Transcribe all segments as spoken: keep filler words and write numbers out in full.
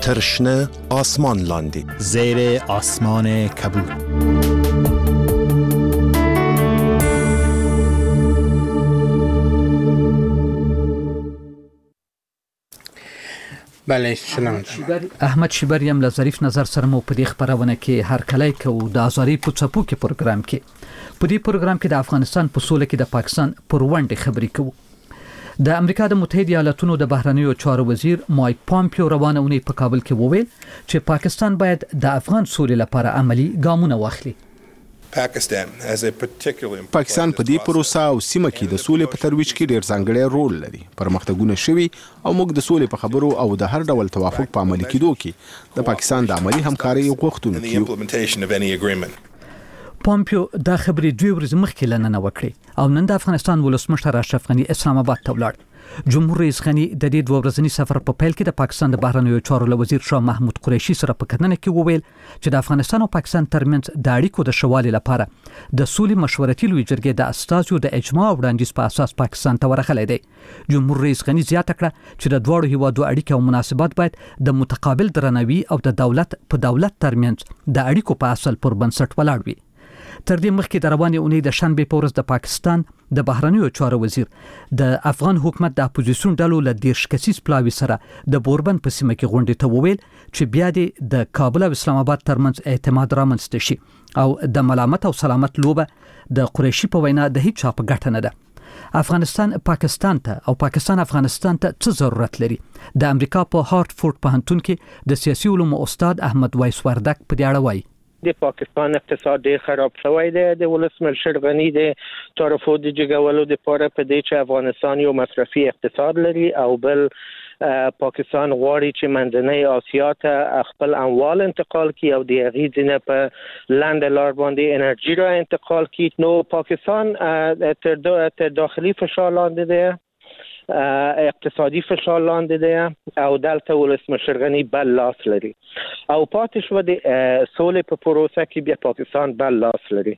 ترشنه آسمان لاندی زیر آسمان کبود. بله شنونده احمد شیبری هم له ظریف نظر سره مو په دې خبرونه کې هر کله کو د ازاري په څپو کې پروګرام کې په دې پروګرام کې د افغانستان په سوله کې د پاکستان پر وړاندې خبرې کوو. د امریکا د متحده ایالاتونو د بهرنیو چارو وزیر مایک پامپیو روانه اونۍ په کابل کې وویل چې پاکستان باید د افغان سولې لپاره عملی ګامونه واخلي. پاکستان په دې پروسه او سیمه کې د سولې په ترویج کې ډېر ځانګړی رول لري. پرمختګونه شوي او موږ د سولې په خبرو او د هر ډول توافق په عملي کېدو کې د پاکستان د عملی همکارۍ غوښتونکي یو. پامپیو دا خبرې دوی ورځې مخکې لننه وکړي او نن د افغانستان ولسمشر اشرف غني اسلام آباد ته ولاړ. جمهور رئیس غني د دې دوه ورځني سفر په پیل کې د پاکستان د بهرنیو چارو له وزیر شاه محمود قریشي سره په کتنه کې وویل چې د افغانستان او پاکستان ترمنځ د اړیکو د شوالي لپاره د سولې مشورتي لوی جرګې د استازو د اجماع او وړاندیز په اساس پاکستان ته ورغلی دی. جمهور رئیس غني زیاته کړه چې د دواړو هیوادو اړیکې او مناسبات باید د متقابل درناوي او د دولت په دولت ترمنځ د اړیکو په اصل پر بنسټ ولاړ وي. تر دې مخکې د روانې اونۍ د شنبې په ورځ د پاکستان د بهرنیو چارو وزیر د افغان حکومت د اپوزیسیون ډلو له دیرش کسیز پلاوي سره د بوربن په سیمه کې غونډې ته وویل چې بیا د کابل او اسلام آباد ترمنځ اعتماد رامنځته شي او د ملامت او سلامت لوبه د قریشي په وینا د هیڅ چا په ګټه نه ده. افغانستان پاکستان ته او پاکستان افغانستان ته څه ضرورت لري؟ د امریکا په هارټفورد پوهنتون کې د سیاسي علومو استاد احمد وایس وردک په دې اړه وایي. د پاکستان اقتصاد ډېر خراب شوی دی. د ولسمشر غني د تعرفو د جګولو لپاره په دې چې افغانستان یو مصرفي اقتصاد لري او بل پاکستان غواړي چې منځنۍ آسیا ته خپل اموال انتقال کړي او د هغې ځینې په لاندې لار باندې انرژي را انتقال کړي. نو پاکستان تر داخلي فشار لاندې دی، اقتصادي فشار لاندې دی او دلته ولسمشر غني بل لاس لري او پاتې شو د سولې په پروسه کې بیا پاکستان بل لاس لري.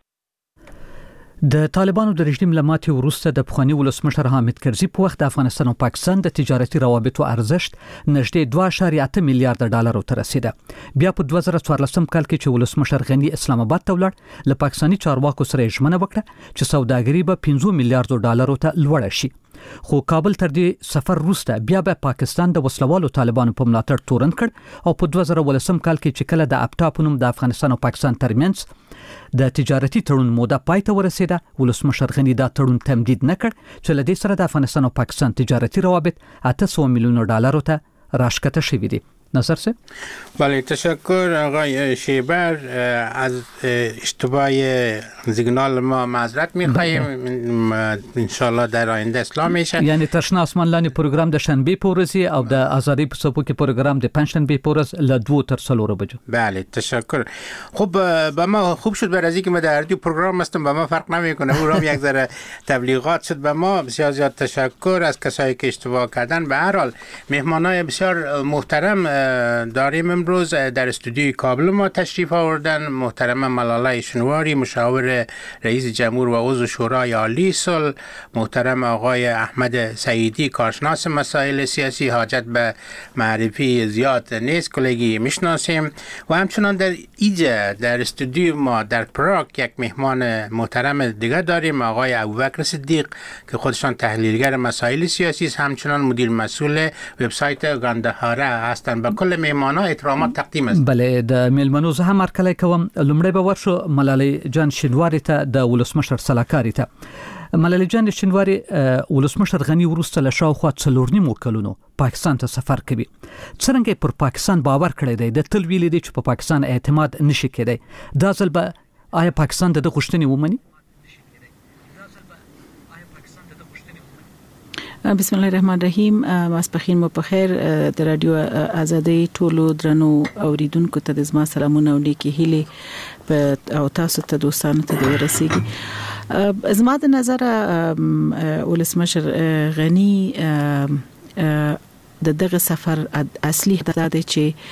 د طالبانو د رژیم لماتې وروسته د پخوانی ولسمشر حامد کرزي په وخت د افغانستان او پاکستان د تجارتي روابطو ارزښت نږدې دوه اعشاریه اته میلیارډ ډالرو ته رسیده. بیا په دوه زره څوارلسم کال کې چې ولسمشر غني اسلام آباد ته ولاړ له پاکستاني چارواکو سره ژمنه وکړه چې سوداګري به پنځه میلیارډ ډالرو ته لوړه شي. خو کابل تر دې سفر وروسته بیا به پاکستان د وسلوالو طالبانو په ملاتړ تورن کړ او په دوه زره ولسم کال کې چې کله د اپټا په نوم د افغانستان او پاکستان ترمنځ د تجارتي تړون موده پای ته ورسېده، ولسمشر غني دا تړون تمدید نه کړ چې له دې سره د افغانستان او پاکستان تجارتي روابط اته سوه میلیون ډالرو ته راښکته شوي دي. نظر سه؟ بله تشکر آقای شیبر. از اشتباه سیگنال ما معذرت می‌خواهیم، انشالله در آینده اصلاح میشه. یعنی ترشنه آسمان لاندې پروګرام د شنبه په ورځ او د آزادی په صبح کې پروګرام د پنځشنبه په ورځ له دوه تر څلور بجو. بله تشکر. خب با ما خوب شد برای اینکه ما در هر دو پروگرام هستیم، با ما فرق نمیکنه. او را یک ذره تبلیغات شد به ما. بسیار زیاد تشکر از کسایی که اشتباه کردن. به هر حال مهمانای بسیار محترم داریم امروز در استودیوی کابل ما تشریف آوردن. محترم ملاله شنواری مشاور رئیس جمهور و عضو شورای عالی صلح، محترم آقای احمد سعیدی کارشناس مسائل سیاسی، حاجت به معرفی زیاد نیست، کلگی میشناسیم. و همچنان در ایجا در استودیو ما در پراگ یک مهمان محترم دیگر داریم، آقای ابوبکر صدیق که خودشان تحلیلگر مسائل سیاسی است، همچنان مدیر مسئول وبسایت گاندهاره هستند. کل مهمانا احترامات تقدیم است. بله د میلمنو زه هم هرکلی کوم. لومړی به ورشو ملالۍ جان شینواري ته د ولسمشر سلاکاري ته. ملالۍ جان شینواري ولسمشر غني وروسته له شاوخوا څلور نیمو کلونو پاکستان ته سفر کوي. څرنګه پر پاکستان باور کړی دی؟ د تل ویلي دی چې په پاکستان اعتماد نشي کېدی. دا ځل به آیا پاکستان د غوښتنې ومني؟ بسم الله الرحمن الرحیم. ماسپخین مو په خیر. د رادیو آزادۍ ټولو درنو اوریدونکو ته د زما سلامونه او نیکی هیلې په او تاسو ته دوستانو ته ورسیږي. زما د نظر ولسمشر غني د دغه سفر اصلي هدف دی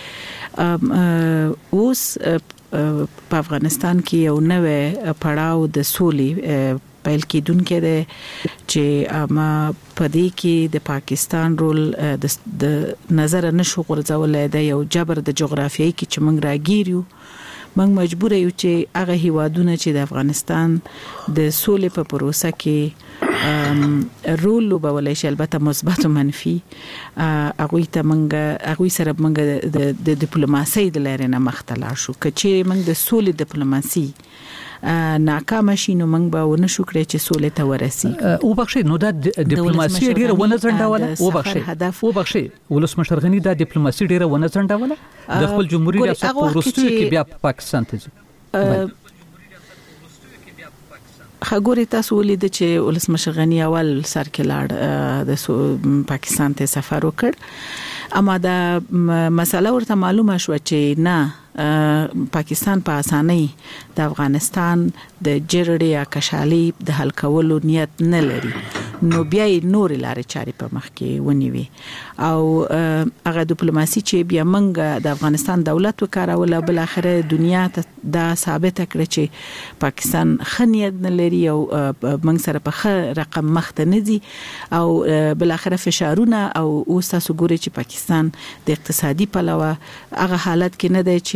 چې اوس په افغانستان کې یو نوې پړاو د سولې پیل کېدونکې ده چې ما پدې کې د پاکستان رول د نظر نشو غورځولای د یو جبر د جغرافیایي کې چې موږ راګیریو موږ مجبور یو چې هغه هیوادونه چې د افغانستان د سولې په پروسه کې رول لوبولای شي البته مثبت او منفي هغه ته موږ هغه سره موږ د ډیپلوماسۍ د لارې نه مختلا شو کچې موږ د سولې ډیپلوماسي ناکام شي نو موږ به ونشو کړی چې سولې ته ورسي او بخښي نو د ډیپلوماسي ډیره ونه ځنډاوله او بخښي او بخښي ولسمشر غنی د ډیپلوماسي ډیره ونه ځنډاوله د خپل جمهوریت ریاست پروستو کې بیا پاکستان ته ځي خګوري تاسو ولید چې ولسمشر غنی اول سر کې لاړ د پاکستان ته سفر وکړ اما دا مسله ورته معلومه شو چې نه پاکستان په اسانۍ د افغانستان د جرړې یا کشالي د حل کولو نیت نه لري نو بیا نور لارې چارې په مخ کې ونیوي او هغه ډیپلوماسي چې بیا منګه د افغانستان دولت وکړول بل اخره دنیا ته دا ثابت کړ چې پاکستان خنیت نه لري او منګ سره په رقم مخ ته نه دي او بل اخره فشارونه او اوس تاسو ګورئ چې پاکستان د اقتصادي پلوه هغه حالت کې نه دی چې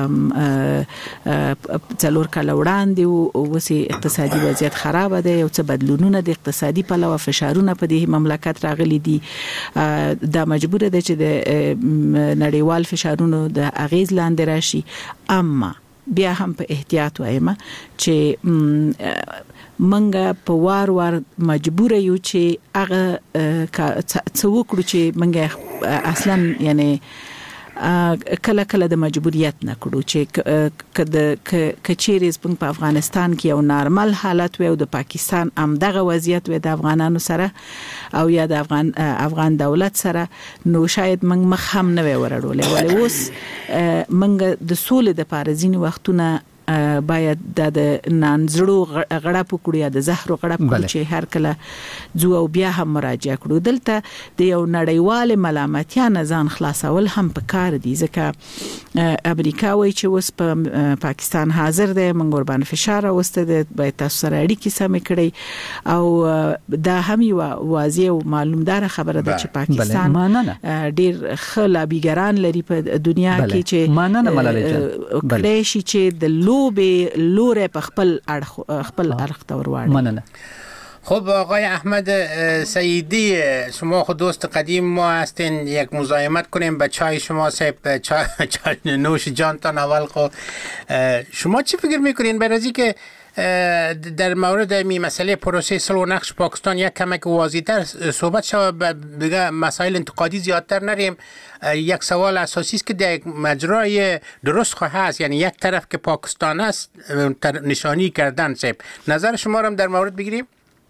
څلور کال وړاندې او وسی اقتصادي وضعیت خراب دی او څه بدلونونه د اقتصادي پلوه فشارونه په دې مملکت راغلي دي دا مجبور دی چې د نړیوال فشارونو د اغیز لاندې راشي اما بیا هم په احتیاط وایم چې منګه په وار وار مجبور یو چې هغه څه وکړو چې منګه اصلا یعنی کله کله د مجبوریت نه کړو چې کله کچېریز په افغانستان کې یو نارمل حالت وي او د پاکستان هم دغه وضعیت وي د افغانانو سره او یا د افغان افغان دولت سره نو شاید موږ مخ هم نه ورړولې ولې اوس موږ د سولې د پارزینی وختونه باید د نانزړو غړپ کړو یا د زهرو غړپ کړو چې هر کله جو او بیا هم مراجعه کړو دلته د یو نړیوال ملامتیا نه ځان خلاصول هم په کار دي ځکه امریکا وایي چې اوس په پاکستان حاضر دی موږ ور باندې فشار اوسته دی باید تاسو سره اړیکې سمې کړئ او دا هم یو واضح او معلومدار خبره ده چې پاکستان ډیر ښه لابیګران لري په دنیا کې چې ماننه ملالۍ جان بلې شي چې د لوبه لوره په خپل خپل ارخ تور واړه مننه خب آقای احمد سیدی شما خود دوست قدیم ما هستین یک مزاحمت کنیم به چای شما صاحب چای, چای نوش جانتان اول خو شما چی فکر میکنین برای که در مورد می مسئله پروسه صلح و نقش پاکستان یک کمک واضح‌تر صحبت شود دیگه مسائل انتقادی زیادتر نریم یک سوال اساسی است که در یک مجرای درست خواهد است یعنی یک طرف که پاکستان است نشانی کردن صاحب نظر شما را در مورد بگیریم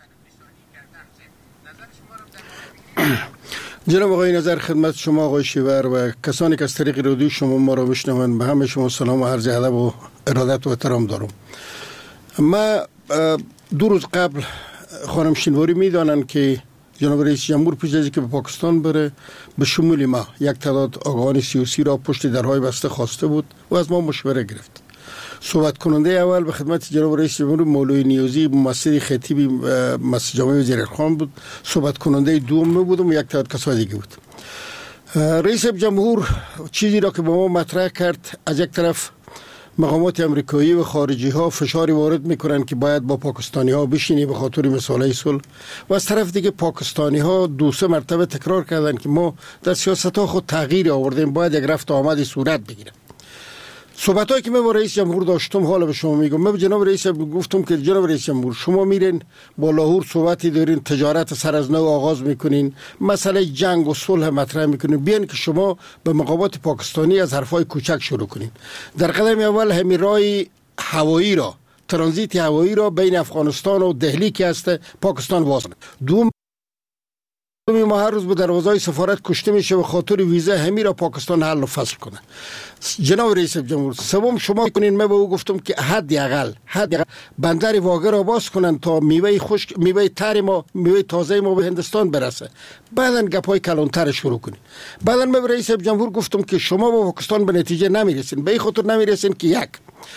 جناب آقای نظر خدمت شما آقای شیور و کسانی که از طریق رادیو شما ما را میشنوند به همه شما سلام و عرض ادب و ارادت و احترام دارم. ما دو روز قبل خانم شینواری میدانند که جناب رئیس جمهور پیش از اینکه به پاکستان بره به شمول ما یک تعداد آگاهان سیاسی را پشت درهای بسته خواسته بود و از ما مشوره گرفت. صحبت کننده اول به خدمت جناب رئیس جمهور مولوی نیازی ممثل خطیب مسجد جامع وزیرخان بود. صحبت کننده دوم بود و یک تعداد کسان دیگه بود. رئیس جمهور چیزی را که به ما مطرح کرد از یک طرف مقامات امریکایی و خارجی ها فشاری وارد میکنن که باید با پاکستانی ها بشینی به خاطر مسئله صلح و از طرف دیگه پاکستانی ها دو سه مرتبه تکرار کردن که ما در سیاست ها خود تغییر آوردیم باید یک رفت آمدی صورت بگیره. صحبت هایی که من با رئیس جمهور داشتم حالا به شما میگم. من به جناب رئیس گفتم که جناب رئیس جمهور شما میرین با لاهور صحبتی دارین تجارت سر از نو آغاز میکنین مسئله جنگ و صلح مطرح میکنین بیان که شما به مقامات پاکستانی از حرفای کوچک شروع کنین. در قدم اول همین راه هوایی را ترانزیت هوایی را بین افغانستان و دهلی که هست پاکستان واصل. دوم ما هر روز به دروازه‌های سفارت کشته میشه به خاطر ویزا همین را پاکستان حل و فصل کنه. جناب رئیس جمهور سوم شما کنین من به او گفتم که حد اقل حد اقل بندر واگه را باز کنن تا میوه خشک میوه تر ما میوه تازه ما به هندستان برسه بعدن گپای کلانتر شروع کنین. بعدن من به رئیس جمهور گفتم که شما با پاکستان به نتیجه نمیرسین به این خاطر نمیرسین که یک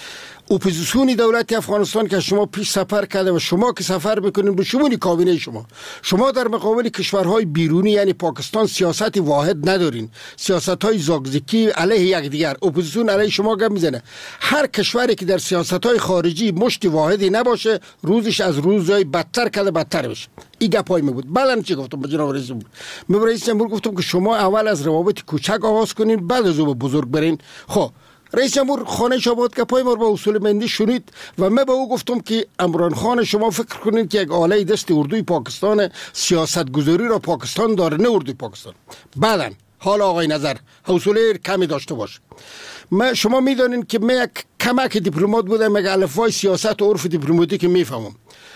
اپوزیسیون دولت افغانستان که شما پیش سفر کرده و شما که سفر میکنین به شمول کابینه شما شما در مقابل کشورهای بیرونی یعنی پاکستان سیاست واحد ندارین، سیاست‌های زاگزیکی علیه یکدیگر، اپوزیسیون علیه شما گپ میزنه. هر کشوری که در سیاست‌های خارجی مشت واحدی نباشه روزش از روزای بدتر کده بدتر بشه. این گپای می بود. بعدن چی گفتم به جناب رئیس جمهور؟ من به رئیس جمهور گفتم که شما اول از روابط کوچک آغاز کنین بعد از او به بزرگ برین. خب رئیس جمهور خانه شاباد گپای ما با اصول مندی شنید و من به او گفتم که عمران خان شما فکر کنید که یک آله دست اردوی پاکستان سیاست گذاری را پاکستان داره، نه اردوی پاکستان. بعدن حالا آقای نظر حوصله کمی داشته باش. ما شما میدونین که من یک کمک دیپلمات بودم، یک الفبای سیاست و عرف دیپلماتیک میفهمم.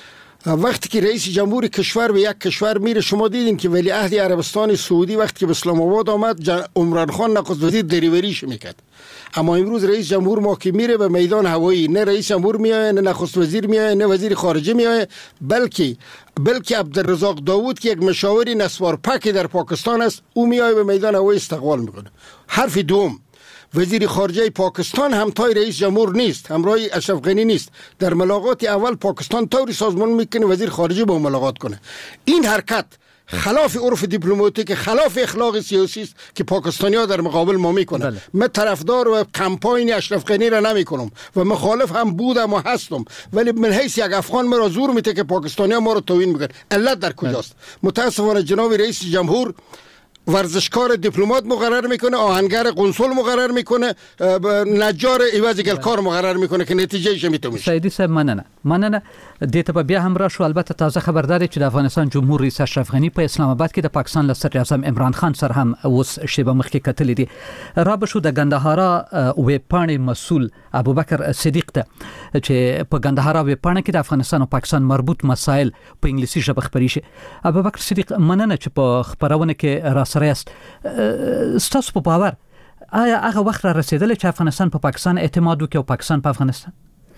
وقتی که رئیس جمهور کشور به یک کشور میره، شما دیدین که ولیعهد عربستان سعودی وقتی که به اسلام آباد آمد عمران خان نخست وزیر دریوریش میکرد. اما امروز رئیس جمهور ما که میره به میدان هوایی، نه رئیس جمهور میاد، نه نخست وزیر میاد، نه وزیر خارجه میاد، بلکه بلکه عبدالرزاق داوود که یک مشاور نسوار پاکی در پاکستان است، او میاد به میدان هوایی استقبال میکنه. حرف دوم، وزیر خارجه پاکستان همتای رئیس جمهور نیست، همراه اشرف غنی نیست. در ملاقات اول پاکستان طوری سازمان میکنه وزیر خارجه با ملاقات کنه. این حرکت خلاف عرف دیپلماتیک، خلاف اخلاق سیاسی است که پاکستانی‌ها در مقابل ما میکنن. من طرفدار و کمپاین اشرف غنی را نمیکنم و مخالف هم بودم و هستم، ولی من حیث یک افغان مرا زور میته که پاکستانی‌ها ما رو توهین میکنن. علت در کجاست؟ متاسفانه جناب رئیس جمهور ورزشکار دیپلمات مقرر میکنه، آهنگر قنصل مقرر میکنه، نجار ایواز گلکار مقرر میکنه که نتیجهش میتونه میشه. سیدی صاحب مننه مننه دته په بیا هم را شو. البته تازه خبرداري چې د افغانستان جمهور رئیس اشرف غنی په اسلام آباد کې د پاکستان له صدر اعظم عمران خان سره هم اوس شیبه مخکې کتلې دي. را به شو د ګندهارا وې پاڼې مسول ابوبکر صدیق ته چې په ګندهارا وې پاڼې کې د افغانستان او پاکستان مربوط مسایل په انګلیسي ژبه خبري شي. ابوبکر صدیق مننه چې په خبرونه کې را سره است. ستاسو په باور آیا هغه وخت را رسیدلی چې افغانستان په پا پاکستان اعتماد وکړي او پاکستان په افغانستان؟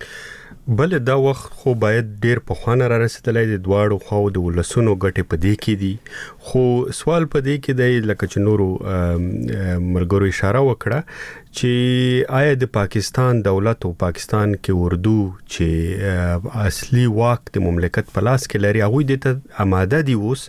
بله دا وخت خو باید ډیر په خوانه را رسیدلی د دواړو خواو د ولسونو ګټې په دې کې دي. خو سوال په دې کې دی لکه چې نورو ملګرو اشاره وکړه چې آیا د پاکستان دولت او پاکستان کې اردو چې اصلي واک د مملکت په لاس کې لري هغوی د ته آماده دي اوس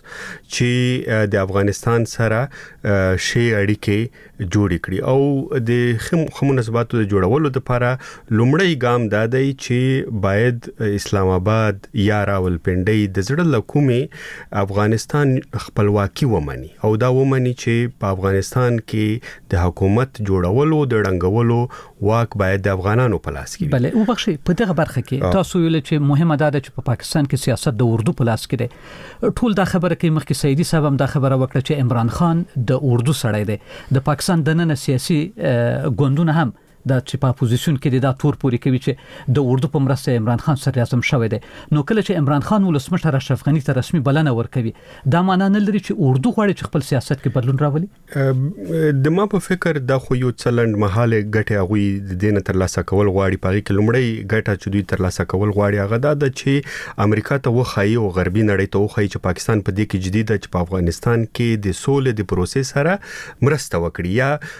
چې د افغانستان سره شی اړیکې جوړې کړي او د ښه مناسباتو د جوړولو لپاره لومړی ګام دا دی چې باید اسلام آباد یا راولپنډۍ د زړه له کومې افغانستان خپلواکي ومني او دا ومني چې په افغانستان کې د حکومت جوړولو د ړنګولو واک باید د افغانانو په لاس کې وي. بله او بخښئ په دغه برخه کې تاسو ویل چې مهمه ده چې په پاکستان کې سیاست د اردو په لاس کې دی. ټول دا خبره کوي مخکې سیدي صاحب هم دا خبره وکړه چې عمران خان د اردو سړی دی. د پاکستان دننه سیاسي ګوندونه هم دا چې په اپوزیشن کې دا تور پوري کوي چې د اردو په مرسته عمران خان صدر اعظم شوی دی. نو کله چې عمران خان ولسمشر اشرف غنی ته رسمي بلنه ورکوي دا معنی نه لري چې اردو غواړي چې خپل سیاست کې بدلون راولي. د ما په فکر دا خو یو څلند محاله ګټه غوي د دینه تر لاسه کول غواړي. پاره کې لومړی ګټه چې دوی تر لاسه کول غواړي هغه دا ده چې امریکا ته وخایي او غربي نړۍ ته وخایي چې پاکستان په دې کې جدي ده چې په افغانستان کې د سولې د پروسس سره مرسته وکړي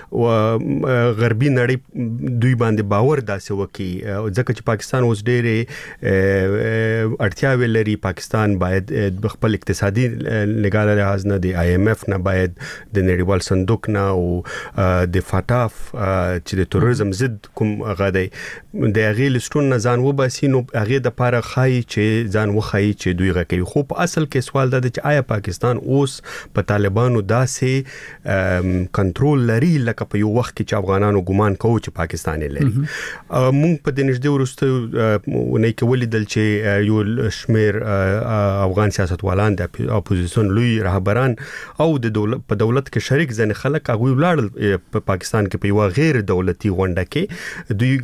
یا غربي نړۍ دوی باندې باور داسې وکړي ځکه چې پاکستان اوس ډېرې اړتیاوې لري. پاکستان باید خپل اقتصادي نګاه له لحاظ نه د آی ایم ایف نه باید د نړیوال صندوق نه او د فاټاف چې د تروریزم ضد کوم هغه دی د هغې لیسټون نه ځان وباسي نو هغې دپاره ښایي چې ځان وښایي چې دوی هغه کوي. خو په اصل کې سوال دا دی چې آیا پاکستان اوس په طالبانو داسې کنټرول لري لکه په یو وخت کې چې افغانانو ګمان کوو چې پاکستان لري. مونږ په د نږدې وروستیو اونۍ کې ولیدل چې یو شمېر افغان سیاستوالان د اپوزیسیون لوی رهبران او د دولت په دولت کې شریک ځینې خلک هغوی ولاړل په پاکستان کې په یوه غیر دولتي غونډه کې دوی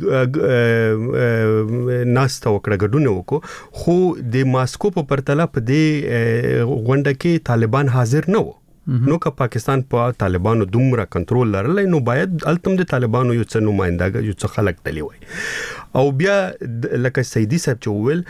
ناسته وکړه ګډون وکړو خو د ماسکو په پرتله په دې غونډه کې طالبان حاضر نه وو. نو که پاکستان په طالبانو دومره کنټرول لرلی نو باید التم د طالبانو یو څه نماینده یو څه خلک تلی وای. او بیا لکه سیدی صاحب چې وویل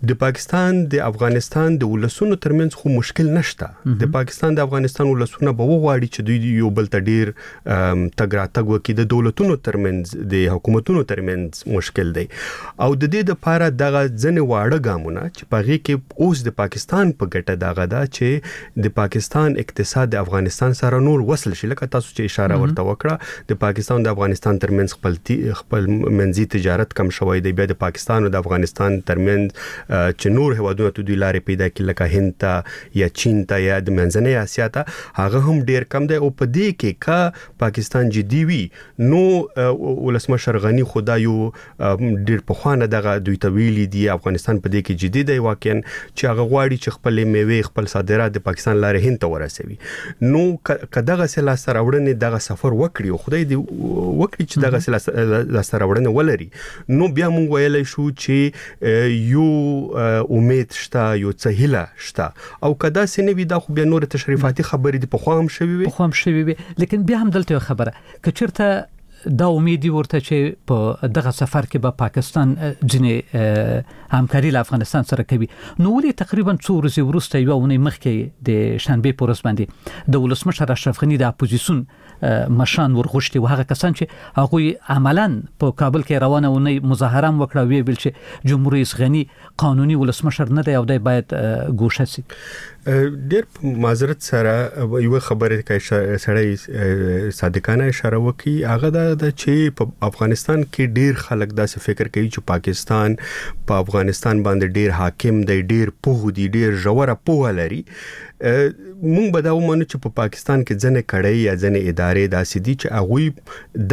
د پاکستان د افغانستان د ولسونو ترمنځ خو مشکل نشته د پاکستان د افغانستان ولسونه به وغواړي چې دوی یو بل ته ډیر تګ راتګ وکړي د دولتونو ترمنځ د حکومتونو ترمنځ مشکل دی او د دې لپاره دغه ځنې واړه ګامونه چې په هغې کې اوس د پاکستان په ګټه دغه ده چې د پاکستان اقتصاد د افغانستان سره نور وصل شي لکه تاسو چې اشاره ورته وکړه د پاکستان د افغانستان ترمنځ خپل خپل منځي تجارت کم شوی دی بیا د پاکستان او د افغانستان ترمنځ چې نور هیوادونو ته دوی لارې پیدا کړي لکه هند ته یا چین ته یا د منځنۍ اسیا ته هغه هم ډیر کم دی او په دې کې کا پاکستان جدي وي نو ولسمشر غنی خدا یو ډیر په خوانه دغه دوی ته ویلي دی افغانستان په دې کې جدي دی واقعا چې هغه غواړي چې خپل میوه خپل صادرات د پاکستان لارې هند ته ورسوي نو کداغه سلا سره وړنه دغه سفر وکړي او خدای دې وکړي چې دغه سلا سره وړنه ولري نو بیا مونږ ویلای شو چې یو امید شته یو څه هیله شته او کدا سنوي دا خو بیا نور تشریفاتي خبرې دي په خوام شوي وي په خوام شوي وي لیکن بیا هم دلته خبره کچرته دا امید ورته چې په دغه سفر کې به پاکستان ځنې همکاري له افغانستان سره کوي نو ولې تقریبا څو ورځې وروسته یو ونې مخکې د شنبه په ورځ باندې د ولسمشر اشرف غنی د اپوزیسیون مشان ورغشتي او هغه کسان چې هغه عملاً په کابل کې روانه ونې مظاهره وکړه وی بل چې جمهور رئیس غنی قانوني ولسمشر نه دی او دی باید ګوښه شي ډېر معذرت سره یو خبره کې سړی صادقانه اشاره وکي هغه د چې په افغانستان کې ډېر خلک داسې فکر کوي چې پاکستان په افغانستان باندې ډېر حاکم دی ډېر پوه دی ډېر ژوره پوهه لري مونږ به دا ومنو چې په پاکستان کې ځنې کړۍ یا ځنې ادارې داسې دي چې هغوی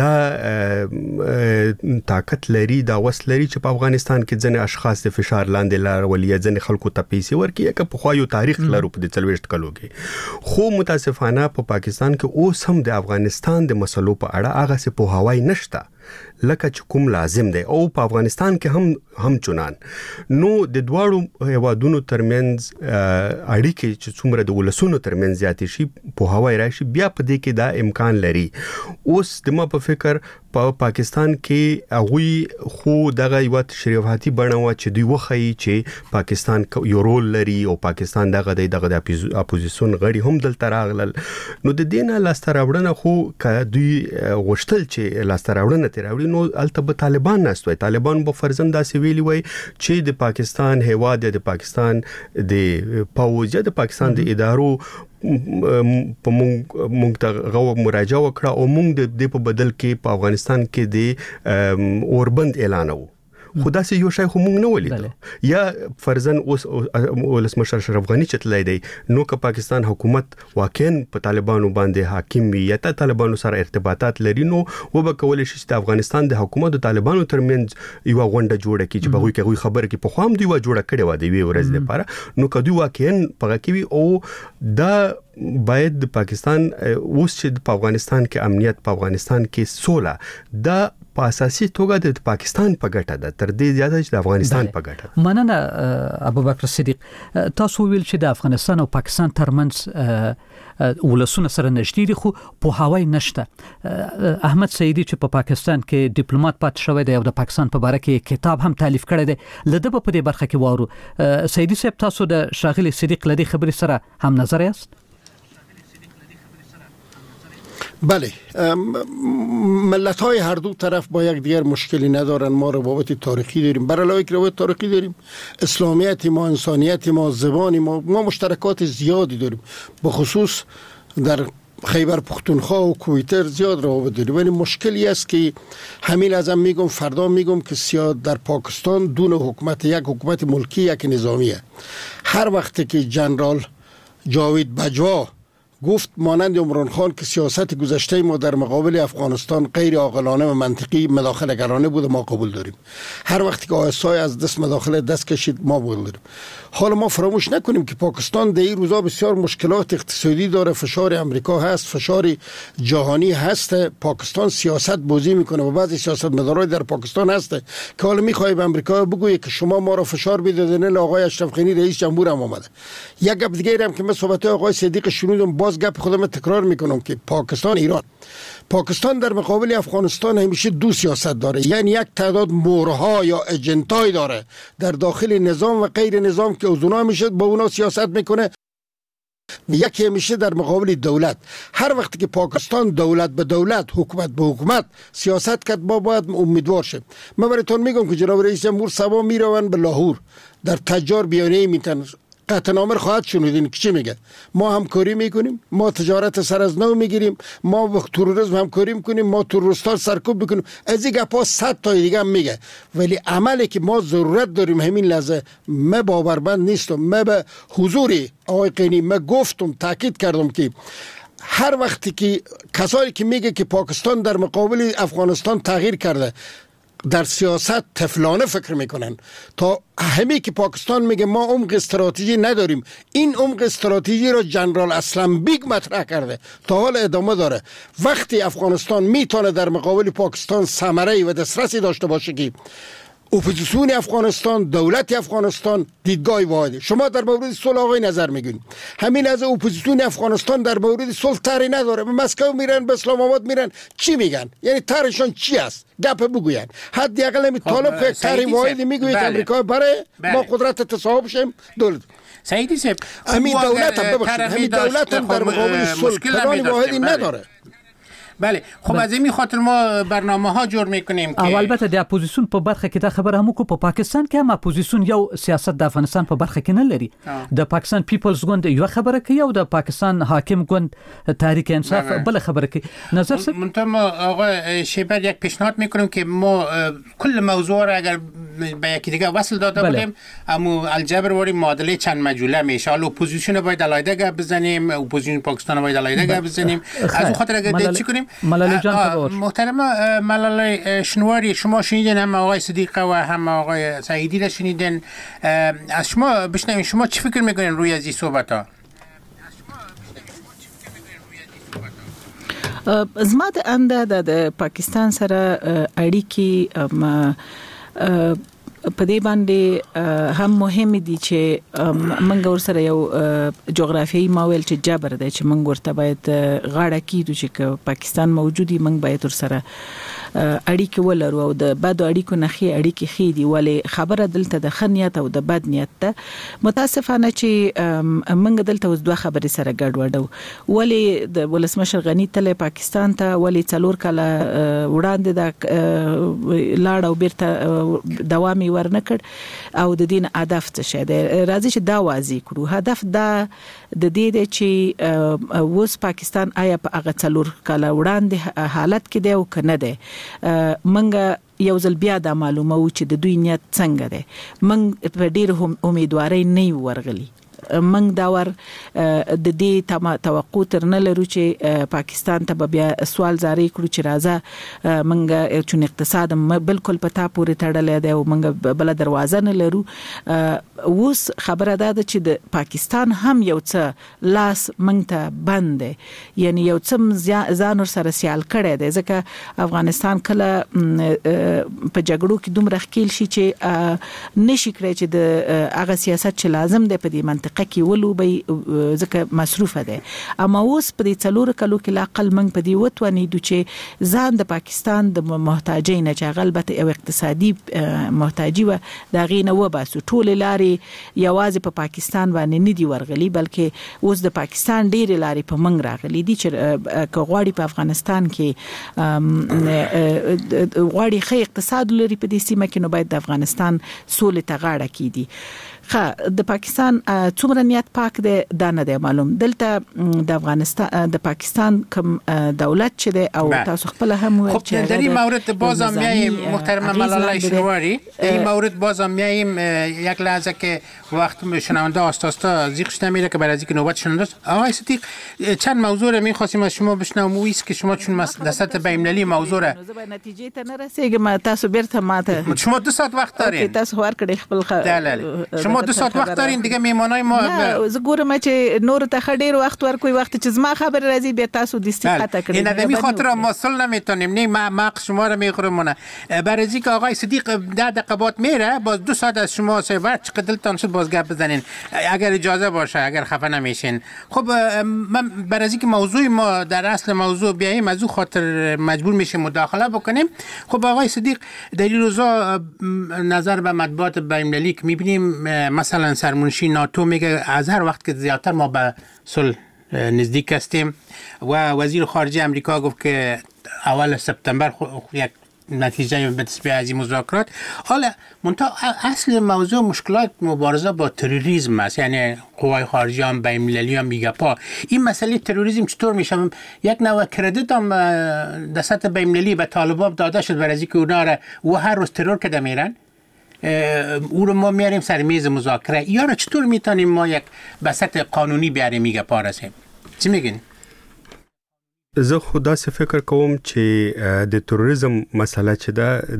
دا طاقت لري دا وس لري چې په افغانستان کې ځنې اشخاص د فشار لاندې لاړول یا ځنې خلکو ته پیسې ورکړي که پخوا یو تاریخ لرو په دې څلوېښت کلو کې خو متاسفانه په پاکستان کې اوس هم د افغانستان د مسلو په اړه هغسې پوهاوی نشته لکه چې کوم لازم دی او په افغانستان کې هم هم چنان نو د دواړو هیوادونو ترمنځ اړیکې چې څومره د ولسونو ترمنځ زیاتې شي پوهاوی راشي بیا په دې کې دا امکان لري اوس د ما په فکر په پاکستان کې هغوی خو دغه یو تشریفاتي بڼه وه چې دوی وښیي چې پاکستان یو رول لري او پاکستان دغه دی دغه د اپوزیسیون غړي هم دلته راغلل نو د دې نه لاسته راوړنه خو که دوی غوښتل چې لاسته راوړنه ترې راوړي نو هلته به طالبان ناست وای طالبان به فرضاً داسې ویلي وای چې د پاکستان هیواد یا د پاکستان د پوځ یا د پاکستان د ادارو په مونږ مونږ ته غو مراجعه وکړه او مونږ د دې په بدل کې په افغانستان کې د اوربند اعلان وو خو داسې یو شی خو مونږ نه ولیدو یا فرضاً اوس ولسمشر اشرف غنی چې تللی دی نو که پاکستان حکومت واقعاً په طالبانو باندې حاکم وي یا د طالبانو سره ارتباطات لري نو وبه کولی شي چې د افغانستان د حکومت د طالبانو ترمنځ یوه غونډه جوړه کړي چې په هغوی کې هغوی خبره کړي پخوا هم دوی یوه جوړه کړې وه د یوې ورځې لپاره نو که دوی واقعاً په هغه کې وي او دا باید د پاکستان اوس چې په افغانستان کې امنیت په افغانستان کې سوله دا په اساسي توګه د پاکستان په ګټه ده تر دې زیاته چې د افغانستان په ګټه مننه ابوبکر صدیق تاسو ویل چې د افغانستان او پاکستان ترمنځ ولسونه سره نږدې دي خو پوهاوی نشته احمد سعیدی چې په پاکستان کې ډیپلوماټ پات شوی دی او د پاکستان په باره کې کتاب هم تالیف کړی دی لده په دې برخه کې وارو سعیدی صاحب تاسو د شاغلی صدیق لدی خبرې سره هم نظر یاست بله ملت های هر دو طرف با یک دیگر مشکلی ندارن ما روابط تاریخی داریم برای علاوه که روابط تاریخی داریم اسلامیت ما انسانیت ما زبان ما ما مشترکات زیادی داریم بخصوص در خیبر پختونخوا و کویتر زیاد روابط داریم ولی مشکلی است که همین ازم میگم فردا میگم که سیاد در پاکستان دون حکومت یک حکومت ملکی یک نظامیه هر وقت که جنرال جاوید بجوا گفت مانند عمران خان که سیاست گذشته ما در مقابل افغانستان غیر عاقلانه و منطقی مداخله گرانه بود ما قبول داریم هر وقتی که آیسای از دست مداخله دست کشید ما قبول داریم حالا ما فراموش نکنیم که پاکستان در این روزا بسیار مشکلات اقتصادی داره فشار امریکا هست فشار جهانی هست پاکستان سیاست بازی میکنه و بعضی سیاستمدارای در پاکستان هست که حالا میخوای به امریکا بگویه که شما ما را فشار میدادین آقای اشرف غنی رئیس جمهور هم آمده یک گپ دیگه هم که من صحبت آقای صدیق شنیدم باز باز گپ خودم تکرار میکنم که پاکستان ایران پاکستان در مقابل افغانستان همیشه دو سیاست داره، یعنی یک تعداد مورها یا اجنتای داره در داخل نظام و غیر نظام که از اونا میشه با اونا سیاست میکنه، یکی میشه در مقابل دولت. هر وقتی که پاکستان دولت به دولت، حکومت به حکومت سیاست کرد ما باید امیدوار شیم. من براتون میگم که جناب رئیس جمهور صبا میروند به لاهور، در تجار بیانیه میتن قطعنامه خواهد شنودین که چی میگه، ما همکاری میکنیم، ما تجارت سر از نو میگیریم، ما با تروریسم همکاری میکنیم، ما تروریستان سرکوب میکنیم، از این گپا صد تا دیگه هم میگه، ولی عملی که ما ضرورت داریم همین لحظه. من باورمند نیستم. من به حضوری آقای قینی من گفتم، تاکید کردم که هر وقتی که کسایی که میگه که پاکستان در مقابل افغانستان تغییر کرده در سیاست طفلانه فکر میکنن، تا همه که پاکستان میگه ما عمق استراتژی نداریم، این عمق استراتژی را جنرال اسلم بیگ مطرح کرده، تا حال ادامه داره. وقتی افغانستان میتونه در مقابل پاکستان ثمره و دسترسی داشته باشه که اپوزیسیون افغانستان، دولت افغانستان دیدگاه واحده. شما در مورد صلح آقای نظر میگین، همین از اپوزیسیون افغانستان در مورد صلح طرحی نداره، به مسکو میرن، به اسلام آباد میرن، چی میگن؟ یعنی طرحشون چی است؟ گپ بگوین. حداقل می طالب که طرح واحدی میگوید امریکا برای ما قدرت تصاحب شیم دولت. سعیدی صاحب همین دولت هم ببخشید، همین دولت هم در مقابل صلح پلان واحدی نداره. بله، خب از این خاطر ما برنامه ها جور میکنیم که او البته د اپوزیسیون په برخه کې دا خبره هم کو په پاکستان کې هم اپوزیسیون یو سیاست د افغانستان په برخه کې نه لري. د پاکستان پیپلز ګوند یو خبره کوي او د پاکستان حاکم ګوند تحریک انصاف بل خبره کوي. نظر څه منتها آقا شیبر یک پیشنهاد میکنیم که ما کل موضوع را اگر به یکی دیگه وصل داده بودیم، اما الجبر واری معادله چند مجهوله میشه. حالا اپوزیسیون باید علایده گپ بزنیم، اپوزیسیون پاکستان باید علایده گپ بزنیم. از اون خاطر اگر چی کنیم؟ ملاله جان محترم ملاله شنواری، شما شنیدین، هم آقای صدیقه و هم آقای سعیدی را شنیدین. از شما بشنویم شما چی فکر میکنین روی از این صحبت ها؟ زما د انده د پاکستان سره اړیکې په دې باندې هم مهم دي چې موږ ورسره یو جغرافیایي ماحول چې جبر دی چې موږ ورته باید غاړه کیدو چې پاکستان موجودي، موږ باید ورسره اړیکې ولرو او د بد اړیکو نه خې اړیکې خې دي. ولې خبره دلته د خنیت او د بد نیت ته متاسفانه چې موږ دلته اوس دوه خبرې سره ګډوډو. ولې د ولسمشر غنی تل پاکستان ته ولې څلور کاله وړاندې د لاړ او بیرته دوام ورنکړ او د دین هدف څه شه دی؟ راځي چې دا واضح کړو. هدف دا د دې دی چې اوس پاکستان آیا په هغه څلور کاله وړاندې حالت کې دی او کنه دی. منګه یو ځل بیا دا معلومه و چې د دوی نیت څنګه دی. منګ په ډیر هم امیدواري نه ورغلی. منګ دا ور د دې توقع تر نه لرو چې پاکستان ته بیا سوال زاری کړو چې راځه منګ چې اقتصاد بالکل پتا پورې تړلې دی او منګ بل دروازه نه لرو. اوس خبره ده چې د پاکستان هم یو څه لاس منګ ته بند دی، یعنی یو څه ځان سره سیال کړي دی، ځکه افغانستان کله په جګړو کې دومره خکیل شي چې نشي کړی چې د هغه سیاست چې لازم دی په دې منطقه کې ولوبي ځکه مصروفه ده. اما اوس په دې څلور کلو کې لاقل منګ په دې وتونیدو چې ځان د پاکستان د محتاجین چې غلبت او اقتصادي محتاجي و دا غینه و باسو ټول لاري یوازې په پاکستان باندې نه دی ورغلي، بلکې اوس د پاکستان ډېر لاري په منګ راغلي دي چې کغواړي په افغانستان کې غواړي خې اقتصاد لري په دې سیمه کې، نو باید د افغانستان سولې ته غاړه کیدي. خا د پاکستان څومره نیت پاک دی دا نه دی معلوم. دلته د افغانستان د پاکستان کوم دولت چې دی او تاسو خپل هم وایي چې در این مورد بازم میایم محترم ملاله شنواری، در این مورد بازم میایم یک لحظه که وقت شنونده آستا آستا زیغش نمیره که برای اینکه نوبت شنونده است. آقای صدیق چند موضوع رو می‌خواستیم از شما بشنویم، و است که شما چون در سطح بین‌المللی موضوع را نتیجه ته نه رسیدم، تاسو بیرته ماته شما دو ساعت وقت دارین. تاسو ور کړی خپل شما ما دو ساعت وقت دارین دیگه میمانای ما نه زه ګورم چې نور ته خډیر وخت ورکوي وخت چې زما خبر راځي به تاسو د استفاده کړئ. این ادمی خاطر ما صل نمیتونیم نه ما ما شما رو میخورم برای اینکه آقای صدیق ده دقیقه بعد میره باز دو ساعت از شما سه وقت چقدر دلتون شد باز گپ بزنین اگر اجازه باشه اگر خفه نمیشین. خب من برای اینکه موضوع ما در اصل موضوع بیاییم از اون خاطر مجبور میشیم مداخله بکنیم. خب آقای صدیق در این روزا نظر به مطبوعات بین‌المللی که میبینیم مثلا سرمنشی ناتو میگه از هر وقت که زیادتر ما به صلح نزدیک هستیم و وزیر خارجه امریکا گفت که اول سپتامبر یک نتیجه به دست بیاید از این مذاکرات. حالا منتها اصل موضوع مشکلات مبارزه با تروریسم است، یعنی قوای خارجی هم بین‌المللی هم میگه پا این مسئله تروریسم چطور میشه؟ یک نوع کردیت هم در سطح بین‌المللی به طالبان داده شد برای اینکه اونا را و هر روز ترور کرده میرن او رو ما میاریم سر میز مذاکره. یا را چطور میتونیم ما یک به سطح قانونی بیاریم میگه پا رسیم؟ چی میگین؟ زه خدا څه فکر کوم چې د تروریزم مسله چې ده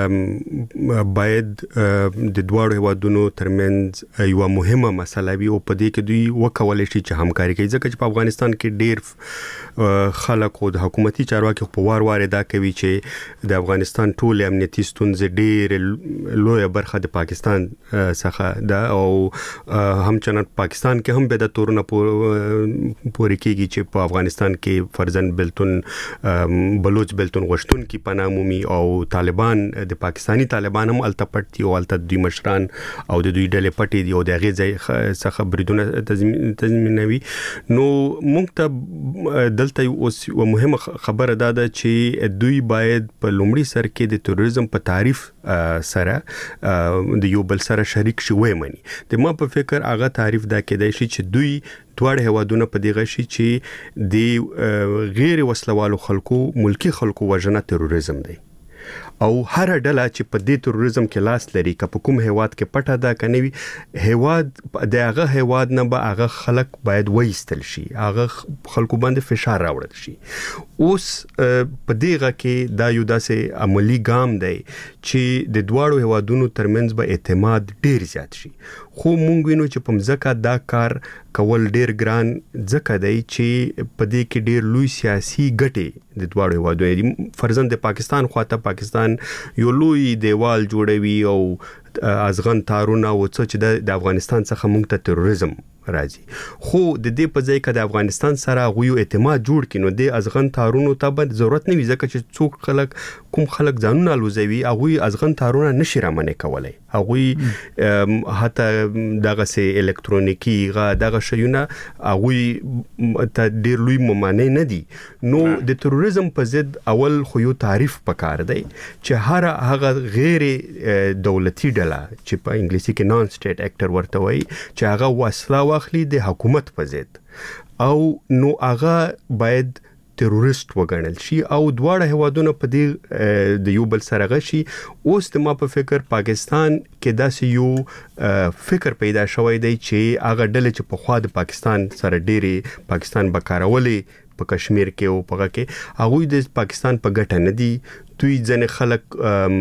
د باید د دواړو هیوادونو ترمنځ یو مهمه مسله وي او په دې کې دوی وکولای شي چې همکاري کوي، ځکه چې په افغانستان کې ډېر خلک او د حکومتي چارواکي په وار وار دا کوي چې د افغانستان ټول امنیتي ستونزې ډېر لویه برخه د پاکستان څخه ده او همچنان پاکستان کې هم به د تورونه پورې کېږي چې په افغانستان کې فرضاً بلتون بلوچ بلتون غشتون کی پناه مومي او طالبان د پاکستانی طالبان هم التپټ او الت دوی مشران او د دوی ډلې پټې دی او د غي څخه بریدونه تضمینوي. نو موږ ته دلته اوس یو مهمه خبره ده چې دوی باید په لومړي سر کې د تروریزم په تعریف سره د یو بل سره شریک شي ومني. د ما په فکر هغه تعریف دا کېدای شي چې دوی دواړه هوادونه په دغه شي چې د غیر وسلوالو خلکو ملکی خلکو وژنه تروریزم دی او هر ډله چې په دې تروریزم کې لاس لري که په کوم هیواد کې پټه ده کني وي هیواد د هغه هیواد نه به هغه خلک باید وایستل شي، هغه خلکو باندې فشار راوړل شي. اوس په دغه کې دا یو داسې عملی ګام دی چې د دواړو هیوادونو ترمنځ به اعتماد ډیر زیات شي. خو مونږ وینو چې په مځکه دا کار کول ډیر ګران ځکه دی چې په دې کې ډیر لوی سیاسي ګټې د دواړو هیوادونو فرضاً د پاکستان خواته پاکستان یو لوی دیوال جوړوي او ازغن تارونه او څه چې د افغانستان څخه مونږ ته تروریزم راځي. خو د دې په ځای کې د افغانستان سره غوي اعتماد جوړ کینو د ازغن تارونو ته به ضرورت نه وي ځکه چې څوک خلک کوم خلک ځانونه لوزوي هغه ازغن تارونه نشي رامنې کولای، هغه حتی دغه سي الکترونیکی غا دغه شیونه هغه ته ډیر لوی ممانع نه دي. نو د تروریزم په ضد اول خو یو تعریف پکار دی چې هر هغه غیر دولتي ډله چې په انګلیسي کې نان سټیټ اکټر ورته وایي چې هغه وسله واخلي د حکومت په ضد او نو هغه باید تروریست وګڼل شي او دواړه هوادونه په دې د یو بل سره غشي. اوس د ما په فکر پاکستان کې داسې یو فکر پیدا شوی دی چې هغه ډله چې په خوا د پاکستان سره ډېری پاکستان بکارولې په کشمیر کې او په کې هغه د پاکستان په ګټه نه دي. دوی ځنې خلک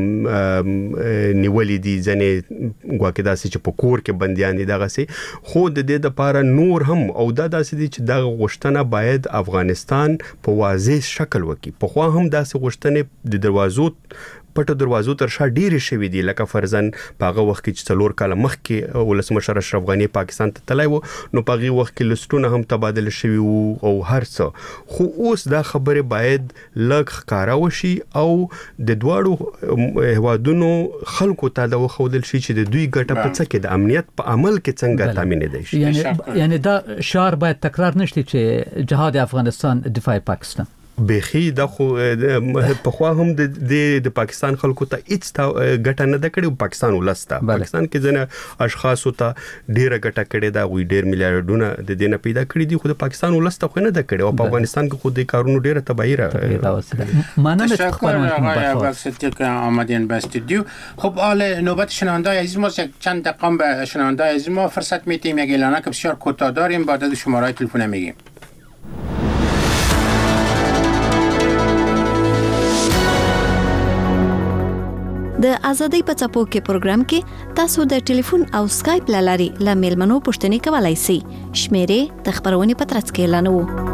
نیولې دي ځنې ګواکې داسې چې په کور کې بندیان دي دغه سي. خو د دې لپاره نور هم او دا داسې دي چې دغه غوښتنه باید افغانستان په واضح شکل وکړي. په خوا هم داسې غوښتنې د دروازو پټو دروازو تر شا ډېرې شوې دي لکه فرضاً په هغه وخت کې چې څلور کاله مخکې ولسمشر اشرف غني پاکستان ته تللی و نو په هغې وخت کې لسټونه هم تبادله شوي وو او هر څه. خو اوس دا خبرې باید لږ ښکاره وشي او د دواړو هیوادونو خلکو ته دا وښودل شي چې د دوی ګټه په څه کې د امنیت په عمل کې څنګه تامینېدی شي. یعنی یعنی دا شعار باید تکرار نشي چې جهاد افغانستان دفاع پاکستان بخي د خو په خوا هم د د پاکستان خلکو ته هیڅ ګټه نه ده کړې. پاکستان ولسته پاکستان کې ځنه اشخاص ته ډیره ګټه کړې ده، غوي ډیر میلیارډونه د دینه پیدا کړې دي خو د پاکستان ولسته خو نه ده کړې او په افغانستان کې خو د کارونو ډیره تباہی را مننه تشکر آقای صدیق آمدین به استودیو. خب حال نوبت شنونده عزیز ما چند دقیقه به شنونده عزیز ما فرصت میدیم یک اعلانه که بسیار کوتاه داریم بعد از شماره تلفن میگیم. د ازادۍ په څپو کې پروګرام کې تاسو د ټلیفون او سکایپ لاري ل میلمنو پوښتنې کولای شئ. شمیرې د خبرونې په ترڅ کې اعلانوو.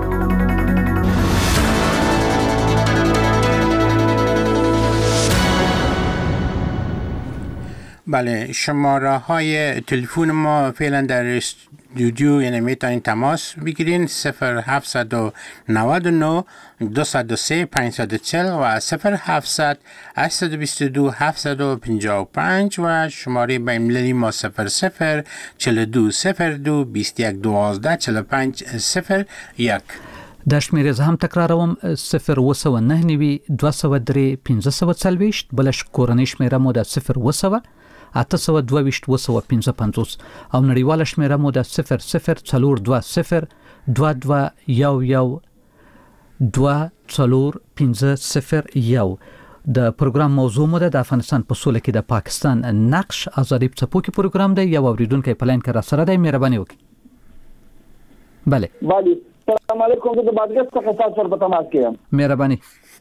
بله، شماره های تلفن ما فعلا در استودیو یعنی میتونین تماس بگیرین صفر هفتصد و نود و نه دویست و سه پانصد و چهل و صفر هفتصد هشتصد و بیست و دو هفتصد و پنجاه و پنج و شماره بین المللی ما صفر صفر چهل و دو صفر دو بیست و یک دوازده چهل و پنج صفر یک. د شمیرې زه هم تکراروم صفر وسو نه نیوي دوه سوه درې پنځه سوه څلوېښت بل کورنۍ شمیره مو د صفر وسوه اته سوه دوه ویشت وسوه پنځه پنځوس او نړیواله شمیره مو د صفر صفر څلور دوه صفر دوه دوه یو یو دوه څلور پنځه صفر یو. د پروګرام موضوع مو د افغانستان په سوله کې د پاکستان نقش ازادي په څپو کې پروګرام دی. یو اوریدونکو په لاین کې را سره دی، مهرباني وکړئ. بله بله السلام علیکم، د بادګس څخه تاسو سره په تماس کې یم. مهرباني.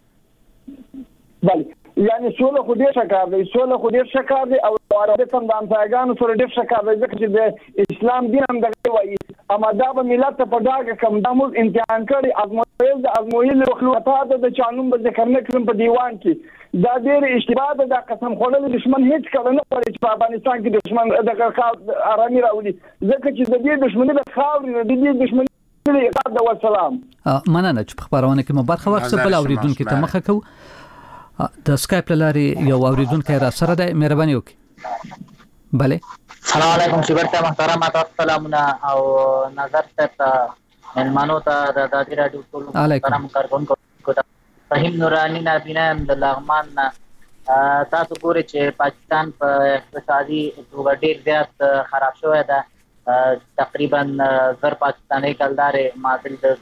بله یعنی سوله خو ډیر ښه کار دی، سوله خو ډیر ښه کار دی او عربستان هم د همسایګانو سره ډیر ښه کار دی ځکه چې د اسلام دین هم دغه وایي. اما دا به ملت ته په ډاګه کم دا موږ امتحان کړي ازمویل د ازمویل مخلوقات د چانوم به ذکر نه کړم په دیوان کې. دا ډیر اشتباه ده. دا قسم خوړل دشمن هیڅ کله نه غواړي چې په افغانستان کې دشمن دغه آرامي راولي ځکه چې د دې دشمنی د خاورې د دې دشمنی د والسلام. مننه چې په خبرونه کې مو برخه واخیسته. بل اوریدونکو ته مخه کو د سکایپ لاري یو اوریدونکو را سره دی، مهرباني وکړئ. بله السلام علیکم شبرته محترم تاسو سلامونه او نظر ته ملمانو ته د دادی رادیو ټول محترم کارکونکو ته فهیم نورانی نابینا د لغمان تاسو ګورئ چې پاکستان په اقتصادي توګه ډیر زیات خراب شوی ده. تقریبا زر پاکستانی کلدارې معادل د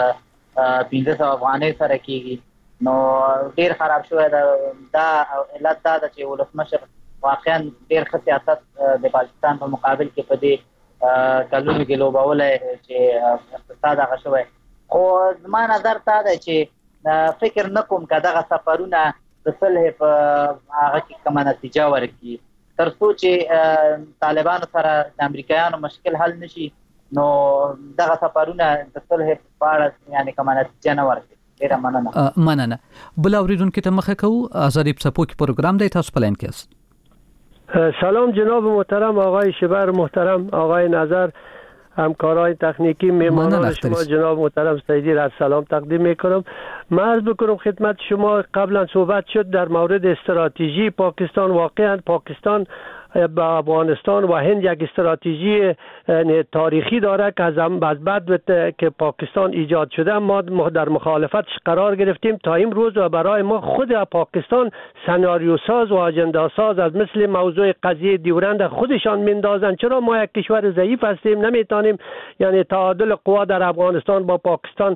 پنځه سوه افغانۍ سره کېږي، نو ډیر خراب شوی ده. دا علت دا ده چې ولسمشر واقعا ډیر ښه سیاست د پاکستان په مقابل کې په دې کلونو کې لوبولی چې اقتصاد هغه شوی. خو زما نظر دا دی چې فکر نه کوم که دغه سفرونه د صلح په هغه کې کومه نتیجه ورکړي تر څو چې طالبانو سره د امریکایانو مشکل حل نشي، نو دغه سفرونه د صلح په اړه یعنی کومه نتیجه نه ورکړي. ډیره مننه. مننه. بل اوریدونکو ته مخه کوو. ازادي په څپو کې پروګرام دی، تاسو په لاین کې یاست. سلام جناب محترم آقای شبر محترم آقای نظر همکارای تکنیکی میهمانان شما جناب محترم سیدی را سلام تقدیم میکنم. من عرض بکنم خدمت شما قبلا صحبت شد در مورد استراتژی پاکستان. واقعا پاکستان با افغانستان و هند یک استراتژی تاریخی داره که از بعد که پاکستان ایجاد شده ما در مخالفتش قرار گرفتیم تا این روز و برای ما خود پاکستان سناریو ساز و آجنده ساز از مثل موضوع قضیه دیورند خودشان میندازن. چرا ما یک کشور ضعیف هستیم نمیتونیم یعنی تعادل قوا در افغانستان با پاکستان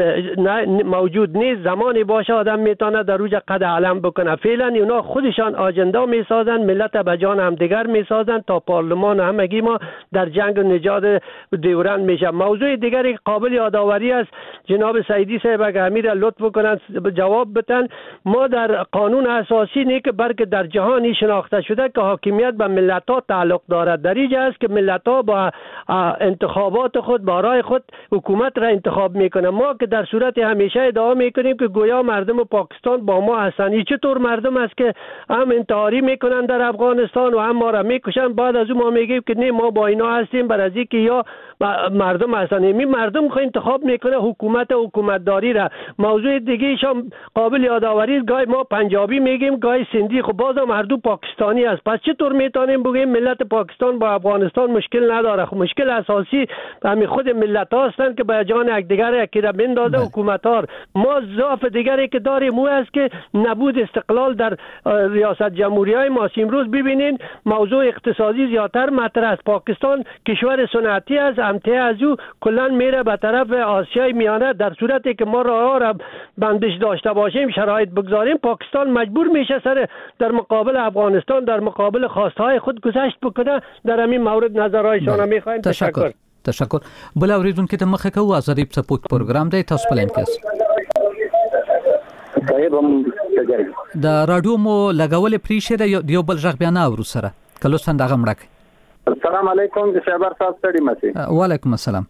موجود نیست، زمانی باشه آدم میتونه در روز قد علم بکنه. فعلا اونا خودشان آجنده میسازن، ملت بجان هم دیگر میسازن تا پارلمان همگی ما در جنگ نجات دیورند میشه. موضوع دیگری قابل یادآوری است جناب سیدی صاحب اگر امیر لطف کنند جواب بدن. ما در قانون اساسی نه که بلکه در جهانی شناخته شده که حاکمیت به ملت ها تعلق دارد. در اینجا است که ملت ها با انتخابات خود با رای خود حکومت را انتخاب میکنه. ما که در صورت همیشه ادعا میکنیم که گویا مردم پاکستان با ما هستند. این چطور مردم است که هم انتحاری میکنن در افغانستان و هم ما را میکشن، بعد از اون ما میگیم که نه ما با اینا هستیم برای اینکه یا مردم هستن. این مردم خود انتخاب میکنه حکومت و حکومتداری را. موضوع دیگه ایشان قابل یادآوری گاهی ما پنجابی میگیم گاهی سندی، خب بازم هر دو پاکستانی است. پس چطور میتونیم بگیم ملت پاکستان با افغانستان مشکل نداره؟ خب مشکل اساسی همین خود ملت ها هستند که به جان یکدیگر یکی را بندازه حکومت ها. ما ضعف دیگری که داریم مو است که نبود استقلال در ریاست جمهوری های ما. امروز ببینین موضوع اقتصادی زیادتر مطرح است. پاکستان کشور صنعتی است، امتیاز از او کلا میره به طرف آسیای میانه. در صورتی که ما راه را بندش داشته باشیم شرایط بگذاریم پاکستان مجبور میشه سر در مقابل افغانستان در مقابل خواستهای خود گذشت بکنه. در همین مورد نظرهایشان میخوایم. تشکر. تشکر. بل اوریدونکو ته مخه کوو. ازادي په پروګرام دی، تاسو په لاین کې صاحب هم تجربه د رادیو مو لګول پریشه د یو بل ژغ بیان اورو سره کله څنګه دغه مړک السلام علیکم د شهبر صاحب ستړي مسي وعلیکم السلام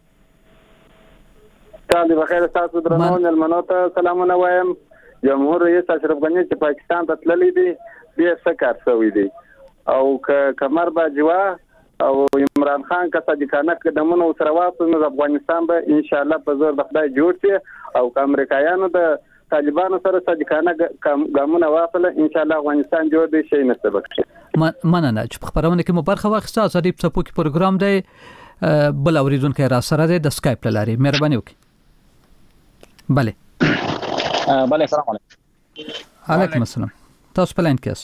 تاسو بخیر تاسو درنو نلمنو ته سلامونه وایم جمهور رئیس اشرف غنی چې پاکستان ته تللی دی بیا څه کار شوی دی او کمر باجوا او عمران خان که صادقانه قدمونه سره واخلي نو افغانستان به ان شاء الله په زور د خدای جوړ شي او امریکایانو د طالبانو سره صادقانه ګامونه واخلي ان شاء الله افغانستان جوړ دی شي نه سبق شي مننه چې په خبرونه کې مو برخه واخیسته ازادي په سپو کې پروګرام دی بل اوریدونکو را سره دی د سکایپ لاري مهرباني وکړئ bale bale السلام علیکم علیکم السلام تاسو په لاین کې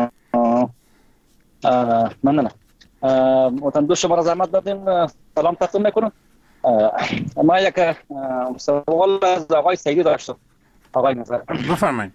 است مننه وطن دوست شما را زحمت دادین سلام تقدیم میکنم ما یک سوال از آقای سیدی داشتم آقای نظر بفرمایید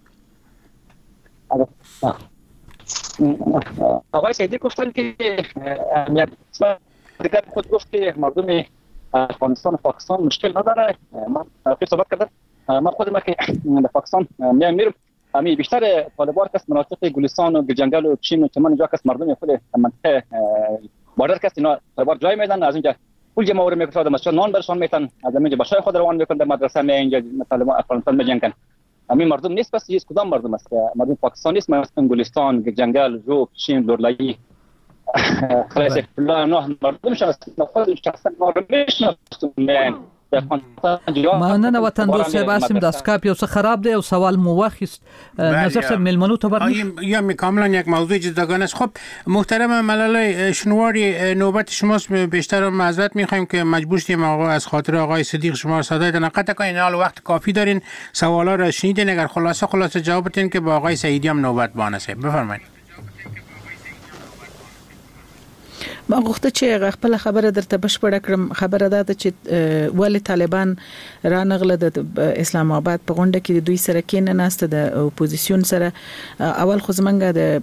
آقای سیدی گفتن که اهمیت دیگر خود گفت که مردم افغانستان و پاکستان مشکل نداره ما خیلی صحبت کردم ما خود ما که در پاکستان میام میرم امی بیشتر طالبان کس مناطق گلستان و جنگل و چین و چمن اینجا کس مردم خود منطقه باردر کس اینا طالبان جای میدن از اینجا پول جمع آوری میکنن مثلا نان برشان میتن از اینجا بچهای خود روان میکنن در مدرسه می اینجا طالبان افغانستان میجنگن امی مردم نیست بس هیچ کدام مردم است مردم پاکستان نیست مثلا گلستان جنگل جوب چین لورلایی خلاص لا نه مردم شخص خود شخصا مردم مننه وطن دوست باسم د اسکاپ یو څه خراب دی او سوال مو واخیست نظر صاحب ملمنو ته برنامه یا می کاملا یک موضوع جداگانه است. خب محترم ملالای شنواری نوبت شماست بیشتر معذرت میخوایم که مجبور شدیم آقا از خاطر آقای صدیق شما صدای نقطه کنین حال وقت کافی دارین سوالا را شنیدین اگر خلاصه خلاصه جواب بدین که با آقای سعیدی هم نوبت بانسه بفرمایید ما غوښته چې خپل خبره درته بشپړ کړم خبره ده چې ولې طالبان رانغله د اسلام آباد په غونډه کې د دوی سره کېنه ناسته د اپوزیسیون سره اول خو زمونږ د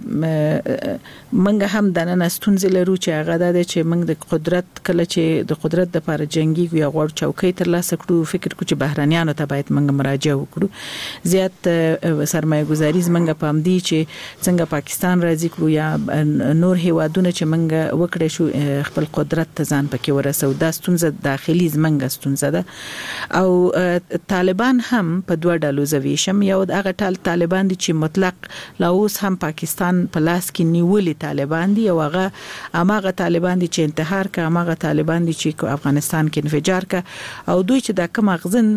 منګه هم د نن ستونزې لرو چې هغه ده چې موږ د قدرت کله چې د قدرت د لپاره جنگي یا غوړ چوکۍ تر لاسه کړو فکر کو چې بهرانيانو ته باید موږ مراجعه وکړو زیات سرمایه گذاري زمونږ په امدي چې څنګه پاکستان راځي کړو یا نور هیوادونه چې موږ وکړو شو خپل قدرت ته ځان پکې ورسو دا ستونزه داخلي زمنګ ستونزه ده او طالبان هم په دوه ډلو زویشم یو هغه ټال طالبان دي چې مطلق لا اوس هم پاکستان په لاس کې نیولې طالبان دي او هغه هغه طالبان دي چې انتحار کوي هغه طالبان دي چې افغانستان کې انفجار کوي او دوی چې د کوم غزن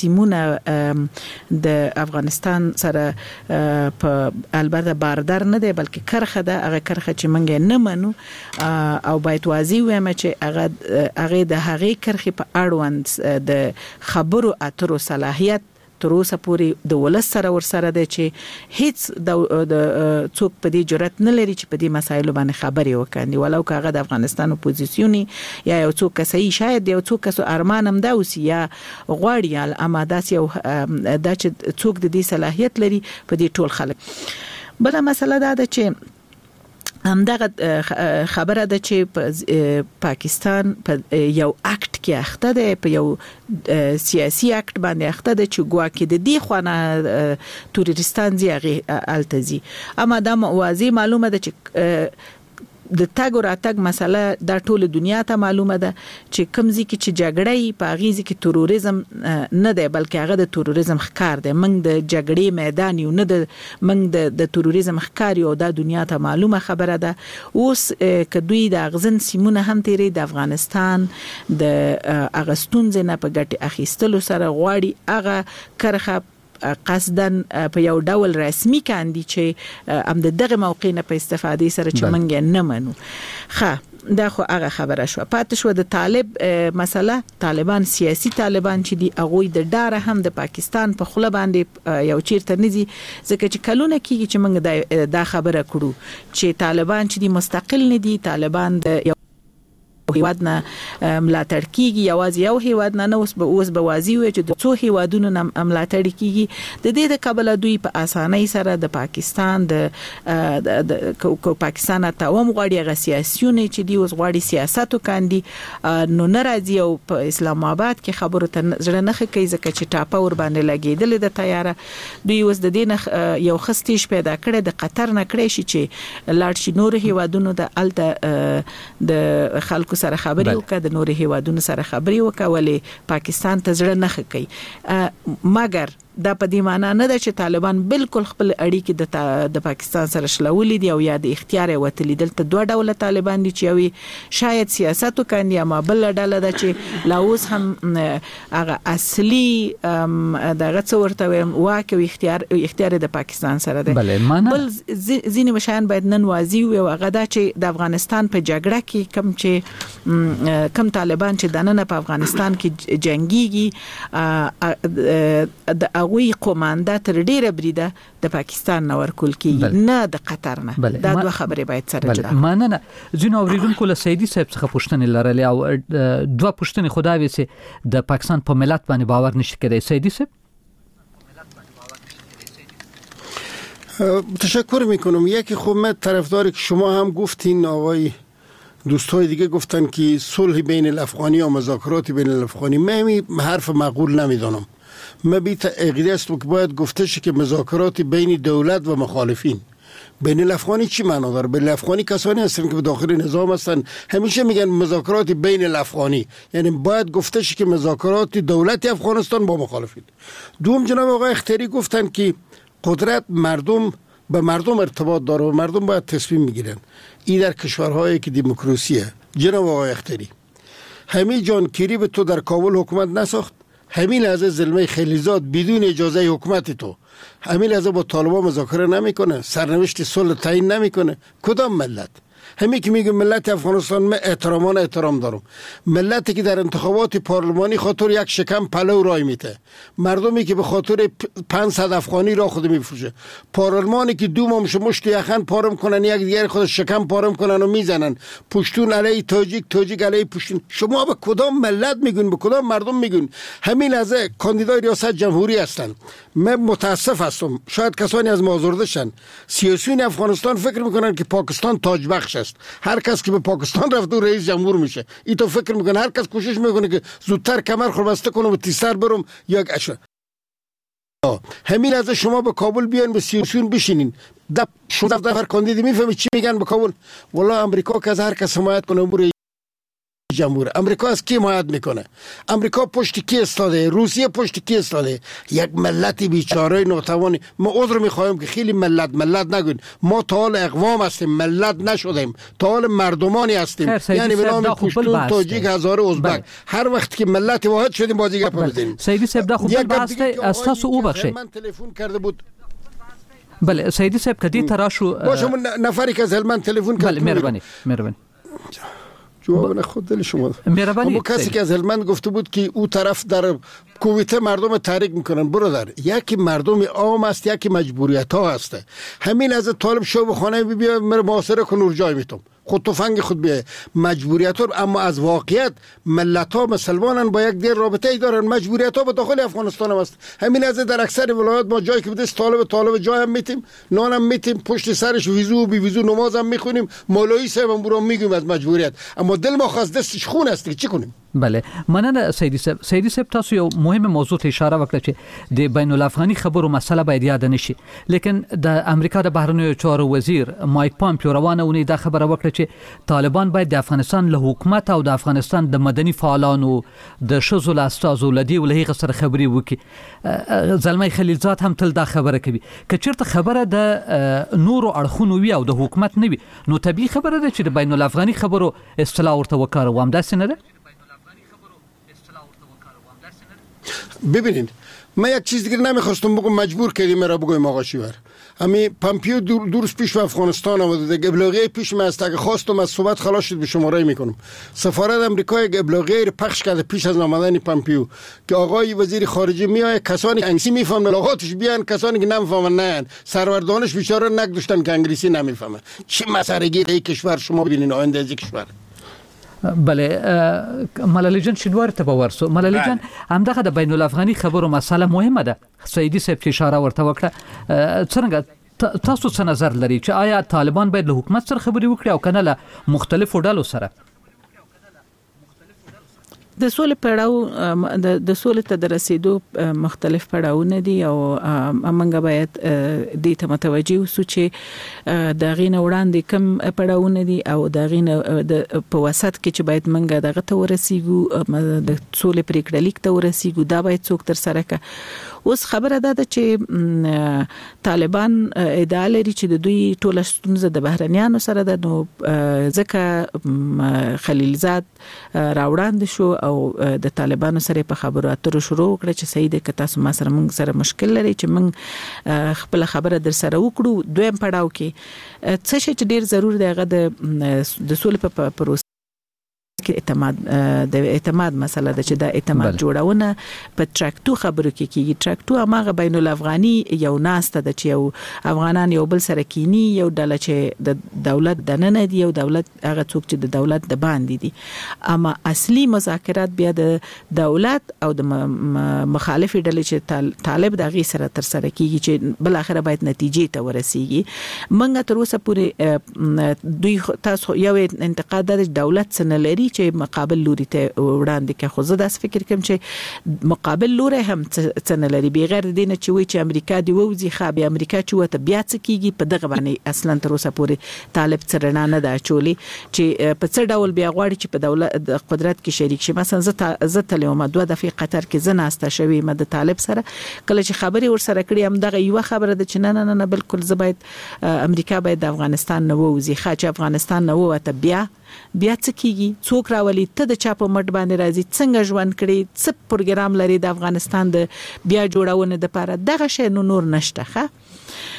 سیمونه د افغانستان سره په البته باردار نه دی بلکې کرخه ده هغه کرخه چې منګ نه منو او باید واضح وایم چې هغه هغه د هغه کرخي په اړوند د خبرو اترو صلاحیت تر اوسه پورې د ولس سره ور سره دی چې هیڅ د څوک په دې جرأت نه لري چې په دې مسایلو باندې خبرې وکړي ولو که هغه د افغانستان اپوزیسیونی یا یو څوک کسي شاید یو څوک کس ارمان هم دا اوسي یا غواړي ال اماداس یو دا چې څوک د دې صلاحیت لري په دې ټول خلک بل مسله دا ده چې همدغه خبره ده چې په پاکستان په یو اکټ کې اخته ده په یو سیاسي اکټ باندې اخته ده چې ګواکې د دې خوانه تورستان زیغه التزي اما دا واضح معلومه ده چې د تاګ او راتګ مسله د ټوله دنیا ته معلومه ده چې کمزې کې چې جګړې په غیزي کې تروریزم نه دی بلکې هغه د تروریزم ښکار دی موږ د جګړې میدان یو نه د موږ د تروریزم ښکار یو د دنیا ته معلومه خبره ده اوس ک دوی د غزن سیمونه هم تیری د افغانستان د اغستون زنه په ګټه اخیستلو سره غواړي هغه کرخه قصدن په یو ډول رسمي کاندي چې ام دغه موقع نه په استفاده سره چې منګ نه منو ښه دا خو هغه خبره شو پاتې شو د طالب مسله طالبان سیاسي طالبان چې دی هغه د ډاره هم د پاکستان په خله باندې یو چیرته نزي ځکه چې کلونه کېږي چې موږ دا خبره کړو چې طالبان چې دی مستقل نه دي طالبان د هیواد نه ملاتړ کیږي یوازې یو هیواد نه اوس به اوس به واضح وي چې د څو هیوادونو نه ملاتړ کیږي د دې د قبل دوی په اسانۍ سره د پاکستان د پاکستان ته هم غواړي غ سیاسيونه چې دی اوس غواړي سیاست وکاندي نو ناراضي او په اسلام آباد کې خبرو ته ځړه نه کوي ځکه چې ټاپه ور باندې لګیدل د تیاره دوی اوس د دې یو خستیش پیدا کړي د قطر نه کړی شي چې لاړ شي نور هیوادونو د الته د خلکو سره خبرې وکړي د نور هیوادونو سره خبرې وکولې پاکستان ته ځړه نه کوي مګر دا په دې معنی نه ده چې طالبان بالکل خپل اړیکې د د پاکستان سره شلولې دي او یا د اختیار وتلی دلته دوه ډول طالبان دي چې وي شاید سیاست وکړي یا ما بل ډول ده چې لاوس هم هغه اصلي دغه څه ورته واکه اختیار اختیار د پاکستان سره ده بل ځینې مشان باید نن واضح وي هغه دا چې د افغانستان په جګړه کې کم چې کم طالبان چې دنه په افغانستان کې جنگيږي د وی قومانده تر ډیره بریده د پاکستان نور کول کیږي نه د قطر نه دا دوه خبرې باید سره جدا ماننه ځینو اوریدونکو له سیدی صاحب څخه پوښتنه لرلې او دوه پوښتنې خدای وسه د پاکستان په ملت باندې باور نشي کېدای سیدی صاحب تشکر میکنم یکی خب من طرفدار که شما هم گفتین آقای دوستای دیگه گفتن که صلح بین الافغانی و مذاکرات بین الافغانی من حرف معقول نمیدونم من بیت عقیده است که باید گفته شه که مذاکرات بین دولت و مخالفین بین الافغانی چی معنا داره؟ بین الافغانی کسانی هستن که به داخل نظام هستن همیشه میگن مذاکرات بین الافغانی یعنی باید گفته شه که مذاکرات دولت افغانستان با مخالفین. دوم جناب آقای اختیاری گفتن که قدرت مردم به مردم ارتباط داره و مردم باید تصمیم میگیرن. این در کشورهایی که دموکراسیه. جناب آقای اختیاری همین جان کیری به تو در کابل حکومت نساخت همین لحظه زلمه خلیزاد بدون اجازه حکومت تو همین لحظه با طالبان مذاکره نمیکنه سرنوشت صلح تعیین نمیکنه کدام ملت همین که میگه ملت افغانستان من احترامان احترام دارم ملتی که در انتخابات پارلمانی خاطر یک شکم پلو رای میته مردمی که به خاطر پانصد افغانی را خود میفروشه پارلمانی که دو مامش مشت یخن پارم کنن یک دیگر خود شکم پارم کنن و میزنن پشتون علیه تاجیک تاجیک علیه پشتون شما به کدام ملت میگین به کدام مردم میگین همین لحظه کاندیدای ریاست جمهوری هستن من متاسف هستم شاید کسانی از ما آزرده شن سیاسیون افغانستان فکر میکنن که پاکستان تاج بخش است هر کس که به پاکستان رفت و رئیس جمهور میشه این تو فکر میکنه هر کس کوشش میکنه که زودتر کمر خربسته کنه و تیسر برم یک اش همین از شما به کابل بیان به سیاسیون بشینین ده شونزده نفر کاندید میفهمید چی میگن به کابل والله امریکا که از هر کس حمایت کنه امور جمهور امریکا از کی حمایت میکنه امریکا پشت کی ایستاده روسیه پشت کی ایستاده یک ملت بیچاره ناتوانی ما عذر میخوایم که خیلی ملت ملت نگوین ما تا حال اقوام هستیم ملت نشدیم تا حال مردمانی هستیم یعنی به نام پشتون تاجیک هزاره ازبک هر وقت که ملت واحد شدیم بازی گپ بزنیم سیدی صاحب دا خوب باسته اساس او بخشه من تلفن کرده بود بله سیدی صاحب کدی تراشو باشه نفری که از هلمند تلفن کرد بله مهربانی مهربانی جواب خود دل شما مهربانی کسی که از هلمند گفته بود که او طرف در کویته مردم تحریک میکنن برادر یکی مردم عام است یکی مجبوریت ها هست همین از طالب شو به خانه بیا مر محاصره کن اون جای میتم خود تفنگ خود بیه مجبوریت ها اما از واقعیت ملت ها مسلمانن با یک دیر رابطه ای دارن مجبوریت ها به داخل افغانستان هم است همین از در اکثر ولایات ما جایی که بده طالب طالب جای هم میتیم نان هم میتیم پشت سرش ویزو بی ویزو نماز هم میخونیم مولوی صاحب هم برام میگیم از مجبوریت اما دل ما خواست دستش خون است چی کنیم بله مننه سیدی صاحب سیدی صاحب تاسو یو مهمه موضوع ته اشاره وکړه چې د بین الافغاني خبرو مسله باید یاد نشي لیکن د امریکا د بهرنیو چارو وزیر مایک پامپیو روانه ونی دا خبره وکړه چې طالبان باید د افغانستان له حکومت او د افغانستان د مدني فعالانو د شذو لاستازو لدی ولهغه سره خبري وکي زلمي خلیلزاد هم تل دا خبره کوي کچرته خبره د نورو اړخونو وی او د حکومت نه وي نو طبيعي خبره ده چې د بین الافغاني خبرو اصطلاح ورته وکړو هم داسې نه ده ببینید من یک چیز دیگه نمیخواستم بگم مجبور کردیم مرا بگویم آقا شیور همین پامپیو دو, دو روز پیش به افغانستان آمده دیگه ابلاغیه پیش من است اگه خواستم از صحبت خلاص شد به شماره میکنم سفارت امریکا یک ابلاغیه رو پخش کرده پیش از آمدن پامپیو که آقای وزیر خارجه میاد کسانی انگلیسی میفهمن لغاتش بیان کسانی که نمیفهمن نه سروردانش بیچاره نگذاشتن که انگلیسی نمیفهمن چی مسئله‌ای این کشور شما ببینین آینده از کشور بله ملالي جان شینوار ته ورسو ملالي جان همدغه د بین الافغاني خبرو مسله مهمه ده سیدی صاحب اشاره ورته وکړه څنګه تاسو څه نظر لري چې آیا طالبان باید له حکومت سره خبري وکړي او کنه له مختلفو ډلو سره د سولې پړاو د سولې ته د رسیدو مختلف پړاوونه دي او امنګ باید د ته متوجي اوسو چې د غینه وړاندې کم پړاوونه دي او د غینه په وسط کې چې باید منګه دغه ته ورسیږو د سولې پریکړه لیک ته ورسیږو دا باید څوک تر سره کا اوس خبره ده چې طالبان ادعا لري چې د دوی ټوله ستونزه د بهرنیانو سره ده نو ځکه خلیلزاد راوړاند شو او د طالبانو سره په خبرو اترو شروع کړ چې سید ک تاسو ما سره موږ سره مشکل لري چې موږ خپل خبره در سره وکړو دویم پړاو کې څه شي چې ډیر ضرور دی هغه د د سولې په پروسه کې اعتماد د اعتماد مسله ده چې د اعتماد جوړونه په ټراکټو خبرو کې کیږي ټراکټو هغه بین الافغاني یو ناسته ده چې یو افغانان یو بل سره کینی یو ډله چې د دولت د نه دی یو دولت هغه څوک چې د دولت د باندې دي اما اصلي مذاکرات بیا د دولت او د مخالفي ډلې چې طالب د غي سره تر سره کیږي چې بل اخر باید نتیجې ته ورسیږي منګه تر اوسه پورې دوی تاسو یو انتقاد د دولت څخه لري چې مقابل لوري ته وړاندې کې خو زه داس فکر کوم چې مقابل لوري هم څنګه لري بغیر دینه چې وی چې امریکا دی ووزي خا به امریکا چې وته بیا څه کیږي په دغه باندې اصلا تر اوسه پورې طالب سره نه دا چولي چې په څه ډول بیا غواړي چې په دولت د قدرت کې شریک شي مثلا زه زه تلوم دوه د فی قطر کې زناسته شوی مد طالب سره کله چې خبري ور سره کړی هم دغه یو خبره ده چې نه نه نه بالکل زه باید امریکا باید د افغانستان نه ووزي خا چې افغانستان نه وته بیا بیا څه کیږي څوک راولي ته د چا په مټ باندې راځي څنګه ژوند کړي څه پروګرام لري د افغانستان د بیا جوړونه د لپاره دغه شی نو نور نشته ښه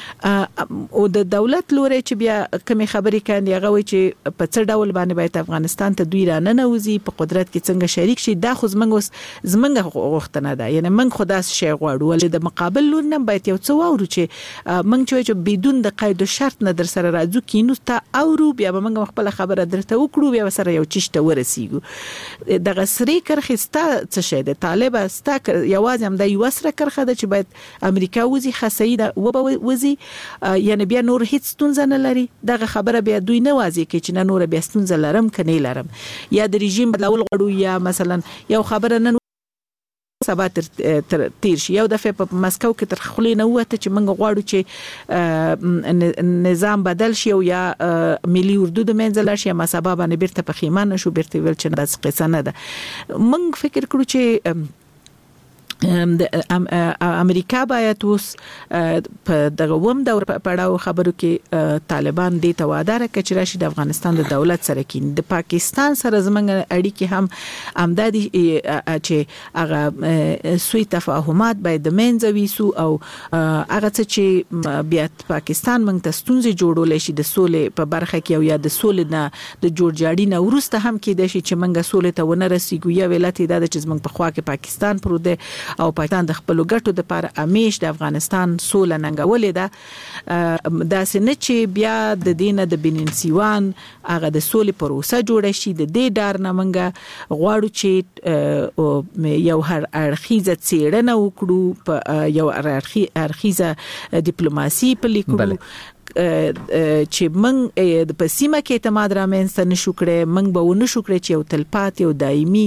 او د دولت لوري چې بیا کمی خبرې کاندي هغه وي چې په څه ډول باندې باید افغانستان ته دوی را نه نوځي په قدرت کې څنګه شریک شي دا خو زمنګ اوس زمنګ غوښتنه ده یعنی من خداس شی غواړو ولې د مقابل لور نه باید یو څه وورو چې من چې بدون د قید او شرط نه در سره راځو کینو ته اورو بیا به من خپل خبره درته وکړو بیا سره یو چشته ورسیږو د غسری کرخستا څه شه ده طالب استا یوازې هم د یو سره کرخه ده چې باید امریکا وزي خسیده و وزي یعنی بیا نور هیڅ ستونزه نه لري دغه خبره بیا دوی نه واځي کې چې نور بیا ستونزه لرم کني لرم یا د رژیم بدلول غواړو یا مثلا یو خبره نه سبا تر تیر شي یو دفعه په مسکو کې تر خلې نه وته چې موږ غواړو چې نظام بدل شي او یا ملي اردو د منځل شي ما سبب باندې بیرته په خیمانه شو بیرته ویل چې داس قصه نه ده موږ فکر کړو چې امریکا باید اوس په دغه ووم د پړاو خبرو کې طالبان دې توادره کچ راشي د افغانستان د دولت سره کې د پاکستان سره زمنګ اړیکې هم امدادي چې هغه سوی تفاهمات باید د منځوي سو او هغه چې بیا پاکستان موږ ته ستونزې جوړول شي د سولې په برخه کې او یا د سولې نه د جوړجاړي نه ورسته هم کې د شي چې موږ سولې ته ونه رسیږو یا ولایت د چې موږ په خوا کې پاکستان پرو ده او پاکستان د خپل ګټو د لپاره امیش د افغانستان سوله ننګولې ده دا سنه چې بیا د دینه د بننسیوان هغه د سولې پروسه جوړه شي د دې ډار نه منګه غواړو چې یو هر اړخیزه څېړنه وکړو په یو اړخیزه ډیپلوماسي په لیکلو چې موږ په سیمه کې اعتماد رامنځته نشو کړی موږ به ونه شو کړی چې یو تلپاتې او دایمي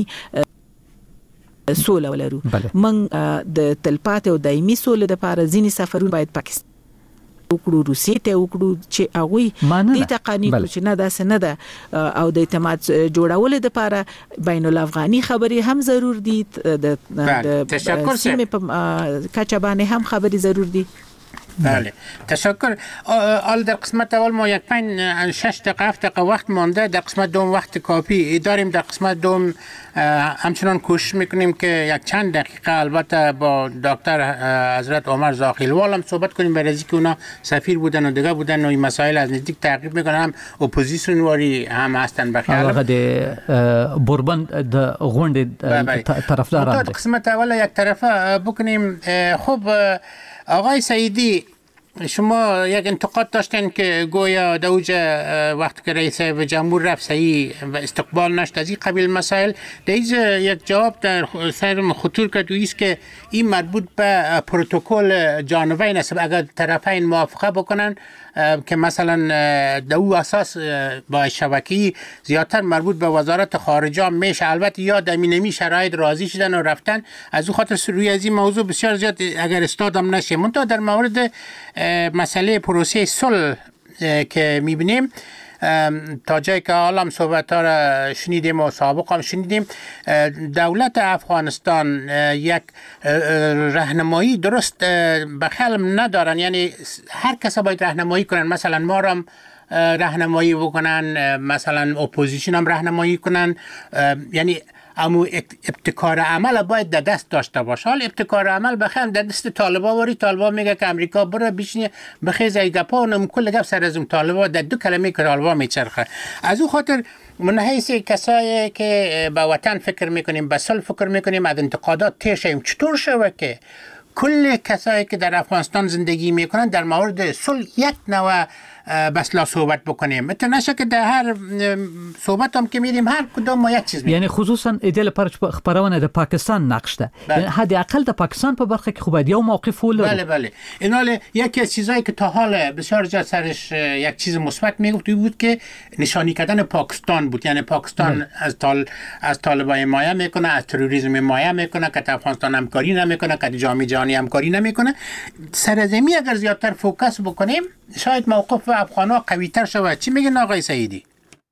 سوله ولرو من د تلپاتې او دایمي سوله د لپاره ځینې سفرونه باید پاکستان وکړو روسیې ته وکړو چې هغه دې تقانی چې نه داس نه ده او د اعتماد جوړول د لپاره بین الافغاني خبري هم ضرور دي د تشکر سیمه په کچبانه هم خبري ضرور دي بله تشکر آل در قسمت اول ما یک پنج شش دقیقه هفت دقیقه وقت مانده در قسمت دوم وقت کافی داریم در قسمت دوم همچنان کوشش میکنیم که یک چند دقیقه البته با دکتر حضرت عمر زاخیلوال هم صحبت کنیم برای اینکه اونا سفیر بودن و دیگه بودن و این مسائل از نزدیک تعقیب میکنن هم اپوزیسیون واری هم هستن بخیال هغه د بوربن د غونډې طرفداران قسمت اول یک طرفه بکنیم. خب آقای سعیدی شما یک انتقاد داشتین که گویا دوج وقت که رئیس جمهور رفت صحیح و استقبال نشد از این قبیل مسائل، دیز یک جواب در سر خطور کرد و ایست که این مربوط به پروتکل جانبین است. اگر طرفین موافقه بکنن که مثلا دو اساس با شبکی زیادتر مربوط به وزارت خارجه میشه، البته یا دمینمی شرایط راضی شدن و رفتن، از او خاطر روی از این موضوع بسیار زیاد اگر استادم نشه. منتها در مورد مسئله پروسه صلح که میبینیم تا جایی که حالا صحبت ها را شنیدیم و سابق هم شنیدیم، دولت افغانستان یک راهنمایی درست به خیال ندارن، یعنی هر کس باید راهنمایی کنن، مثلا ما را راهنمایی بکنن، مثلا اپوزیشن هم راهنمایی کنن، یعنی اما ابتکار عمل باید در دست داشته باشه. حال ابتکار عمل بخیر در دست طالبا وری، طالبا میگه که امریکا بره بشینه بخیز ای گپا و کل گپ سر از اون طالبا در دو کلمه که طالبا میچرخه. از او خاطر من حیث کسایی که به وطن فکر میکنیم، به صلح فکر میکنیم، از انتقادات تیر شویم. چطور شوه که کل کسایی که در افغانستان زندگی میکنن در مورد صلح یک نوع بس لا صحبت بکنیم؟ متو نشه که در هر صحبت هم که میریم هر کدام ما یک چیز میگیم. یعنی خصوصا ایدل پر خبرونه د پاکستان نقش ده، یعنی حد اقل د پاکستان په برخه کې خو باید یو موقف ولرو. بله بله. اینال یکی از چیزایی که تا حال بسیار زیاد سرش یک چیز مثبت میگفت بود که نشانی کردن پاکستان بود، یعنی پاکستان بله. از طال از طالبان حمایت میکنه، از تروریسم حمایت میکنه، که افغانستان همکاری نمیکنه، که جامعه جهانی همکاری نمیکنه. سرزمینی اگر زیادتر فوکس بکنیم شاید موقف افغان‌ها قوی‌تر شود. چی میگن آقای سعیدی؟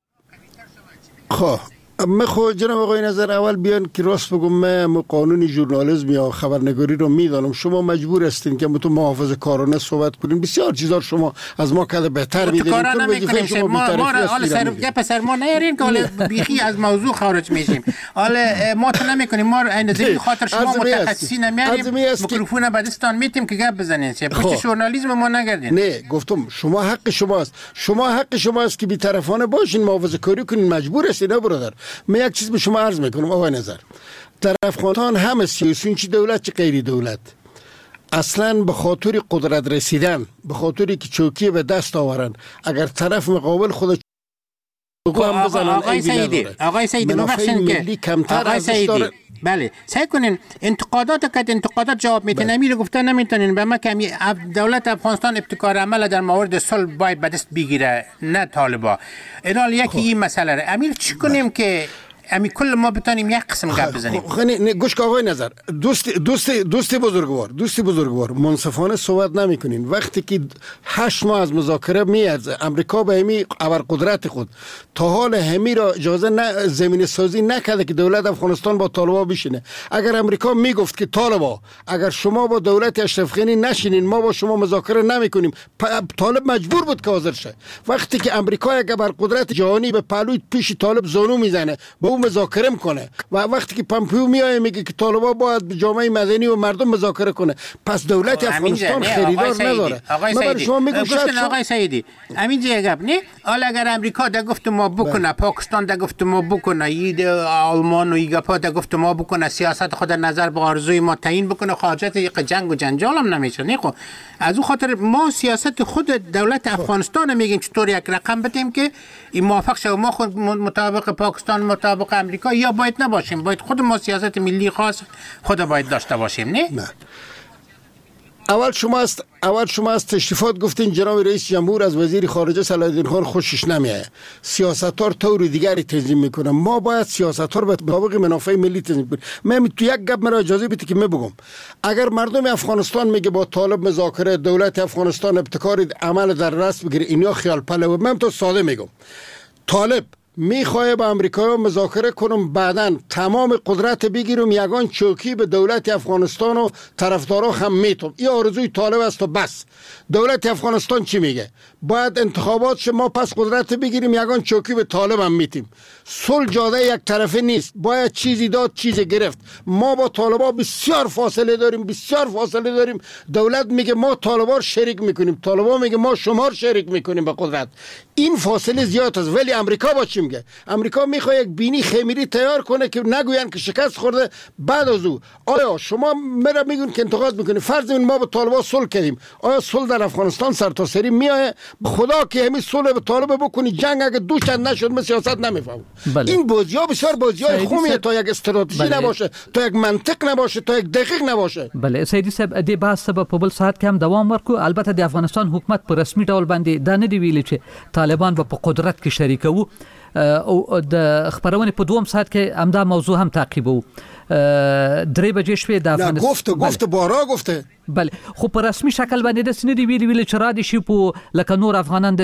خب من خود جناب آقای نظر اول بیان که راست بگم، من قانون ژورنالیسم یا خبرنگاری رو میدانم. شما مجبور هستین که تو محافظه کارانه صحبت کنین. بسیار چیزا شما از ما کده بهتر میدونید. کارانه نمیکنیم. ما ما حالا سر گپ سر ما نیارین که حالا بیخی از موضوع خارج میشیم. حالا ما تو نمیکنیم. ما این زیر خاطر شما متخصصین نمیاریم. میکروفون به دستان میتیم که گپ بزنین. پشت ژورنالیسم ما نگردین. نه گفتم شما حق شماست. شما حق شماست که بی‌طرفانه باشین، محافظه کاری کنین. مجبور هستین برادر. من یک چیز به شما عرض میکنم آقای نظر، در افغانستان همه سیاسیون چی دولت چی غیر دولت اصلا به خاطر قدرت رسیدن، به خاطری که چوکی به دست آورن، اگر طرف مقابل خود آقای سعیدی آقای سعیدی ببخشید که آقای سعیدی بله سعی کنین انتقادات که انتقادات جواب میتین امیر گفتن نمیتونین به ما که دولت افغانستان ابتکار عمل در مورد صلح باید به دست بگیره نه طالبا. اینال یکی این مسئله را امیر چی کنیم که امی کل ما بتونیم یک قسم گپ بزنیم؟ خب گوش کن آقای نظر، دوست دوست دوست بزرگوار دوست بزرگوار منصفانه صحبت نمیکنین. وقتی که هشت ماه از مذاکره میارزه، امریکا به همی ابرقدرت خود تا حال همی را اجازه نه زمین سازی نکرده که دولت افغانستان با طالبا بشینه. اگر امریکا میگفت که طالبا اگر شما با دولت اشرف غنی نشینین ما با شما مذاکره نمیکنیم، طالب مجبور بود که حاضر شه. وقتی که امریکا یک ابرقدرت جهانی به پهلوی پیش طالب زانو میزنه با اون مذاکره میکنه، و وقتی که پامپیو میاد میگه که طالبا باید جامعه مدنی و مردم مذاکره کنه، پس دولت افغانستان خریدار نداره. آقای سعیدی شما میگم شاید آقای سعیدی همین جای گپ نه، حالا اگر امریکا در گفت ما بکنه، پاکستان در گفت ما بکنه، اید آلمان و ایگاپا در گفت ما بکنه، سیاست خود نظر به آرزوی ما تعیین بکنه، حاجت جنگ و جنجال هم نمیشه. نه خب از اون خاطر ما سیاست خود دولت افغانستان میگیم چطور یک رقم بدیم که این موافق شه. ما خود مطابق پاکستان مطابق امریکا یا باید نباشیم، باید خود ما سیاست ملی خاص خود باید داشته باشیم. نه نه اول شما است اول شما از تشریفات گفتین جناب رئیس جمهور از وزیر خارجه صلاح الدین خان خوشش نمیاد، سیاست‌ها رو طور دیگری تنظیم میکنه. ما باید سیاست‌ها رو به مطابق منافع ملی تنظیم کنیم. من تو یک گپ مرا اجازه بدید که من بگم، اگر مردم افغانستان میگه با طالب مذاکره، دولت افغانستان ابتکار عمل در رأس بگیره، اینا خیال پلو. من تو ساده میگم طالب میخواه با امریکا مذاکره کنم، بعدن تمام قدرت بگیرم، یگان چوکی به دولت افغانستان و طرفدارا هم میتم. این آرزوی طالب است و بس. دولت افغانستان چی میگه؟ باید انتخابات شما پس قدرت بگیریم، یگان چوکی به طالب هم میتیم. صلح جاده یک طرفه نیست، باید چیزی داد چیزی گرفت. ما با طالبا بسیار فاصله داریم، بسیار فاصله داریم. دولت میگه ما طالبا شریک میکنیم، طالبا میگه ما شما شریک میکنیم به قدرت. این فاصله زیاد است. ولی امریکا با چی چی میگه؟ امریکا میخواد یک بینی خمیری تیار کنه که نگوین که شکست خورده. بعد از او آیا شما مرا میگون که انتقاد میکنی فرض ما با طالبان صلح کردیم، آیا صلح در افغانستان سرتاسری میآید؟ خدا که همین صلح به طالب بکنی جنگ اگه دو چند نشد من سیاست نمیفهمم. بله. این بازی‌ها بسیار بازی‌های خوبیه تا یک استراتژی بله. نباشه، تا یک منطق نباشه، تا یک دقیق نباشه. بله سیدی صاحب د بحث په بل ساعت کې هم دوام ورکو. البته د افغانستان حکومت په رسمي ډول باندې دا نه دی ویلي چې طالبان به په قدرت کې شریکو او د خبرونه په دوم ساعت کې همدا موضوع هم تعقیبو. درې بجې شپې د افغانستان گفته گفته بارا گفته بله خو په رسمي شکل باندې د سندې ویلي ویلي چې را دي شي په لکه نور افغانان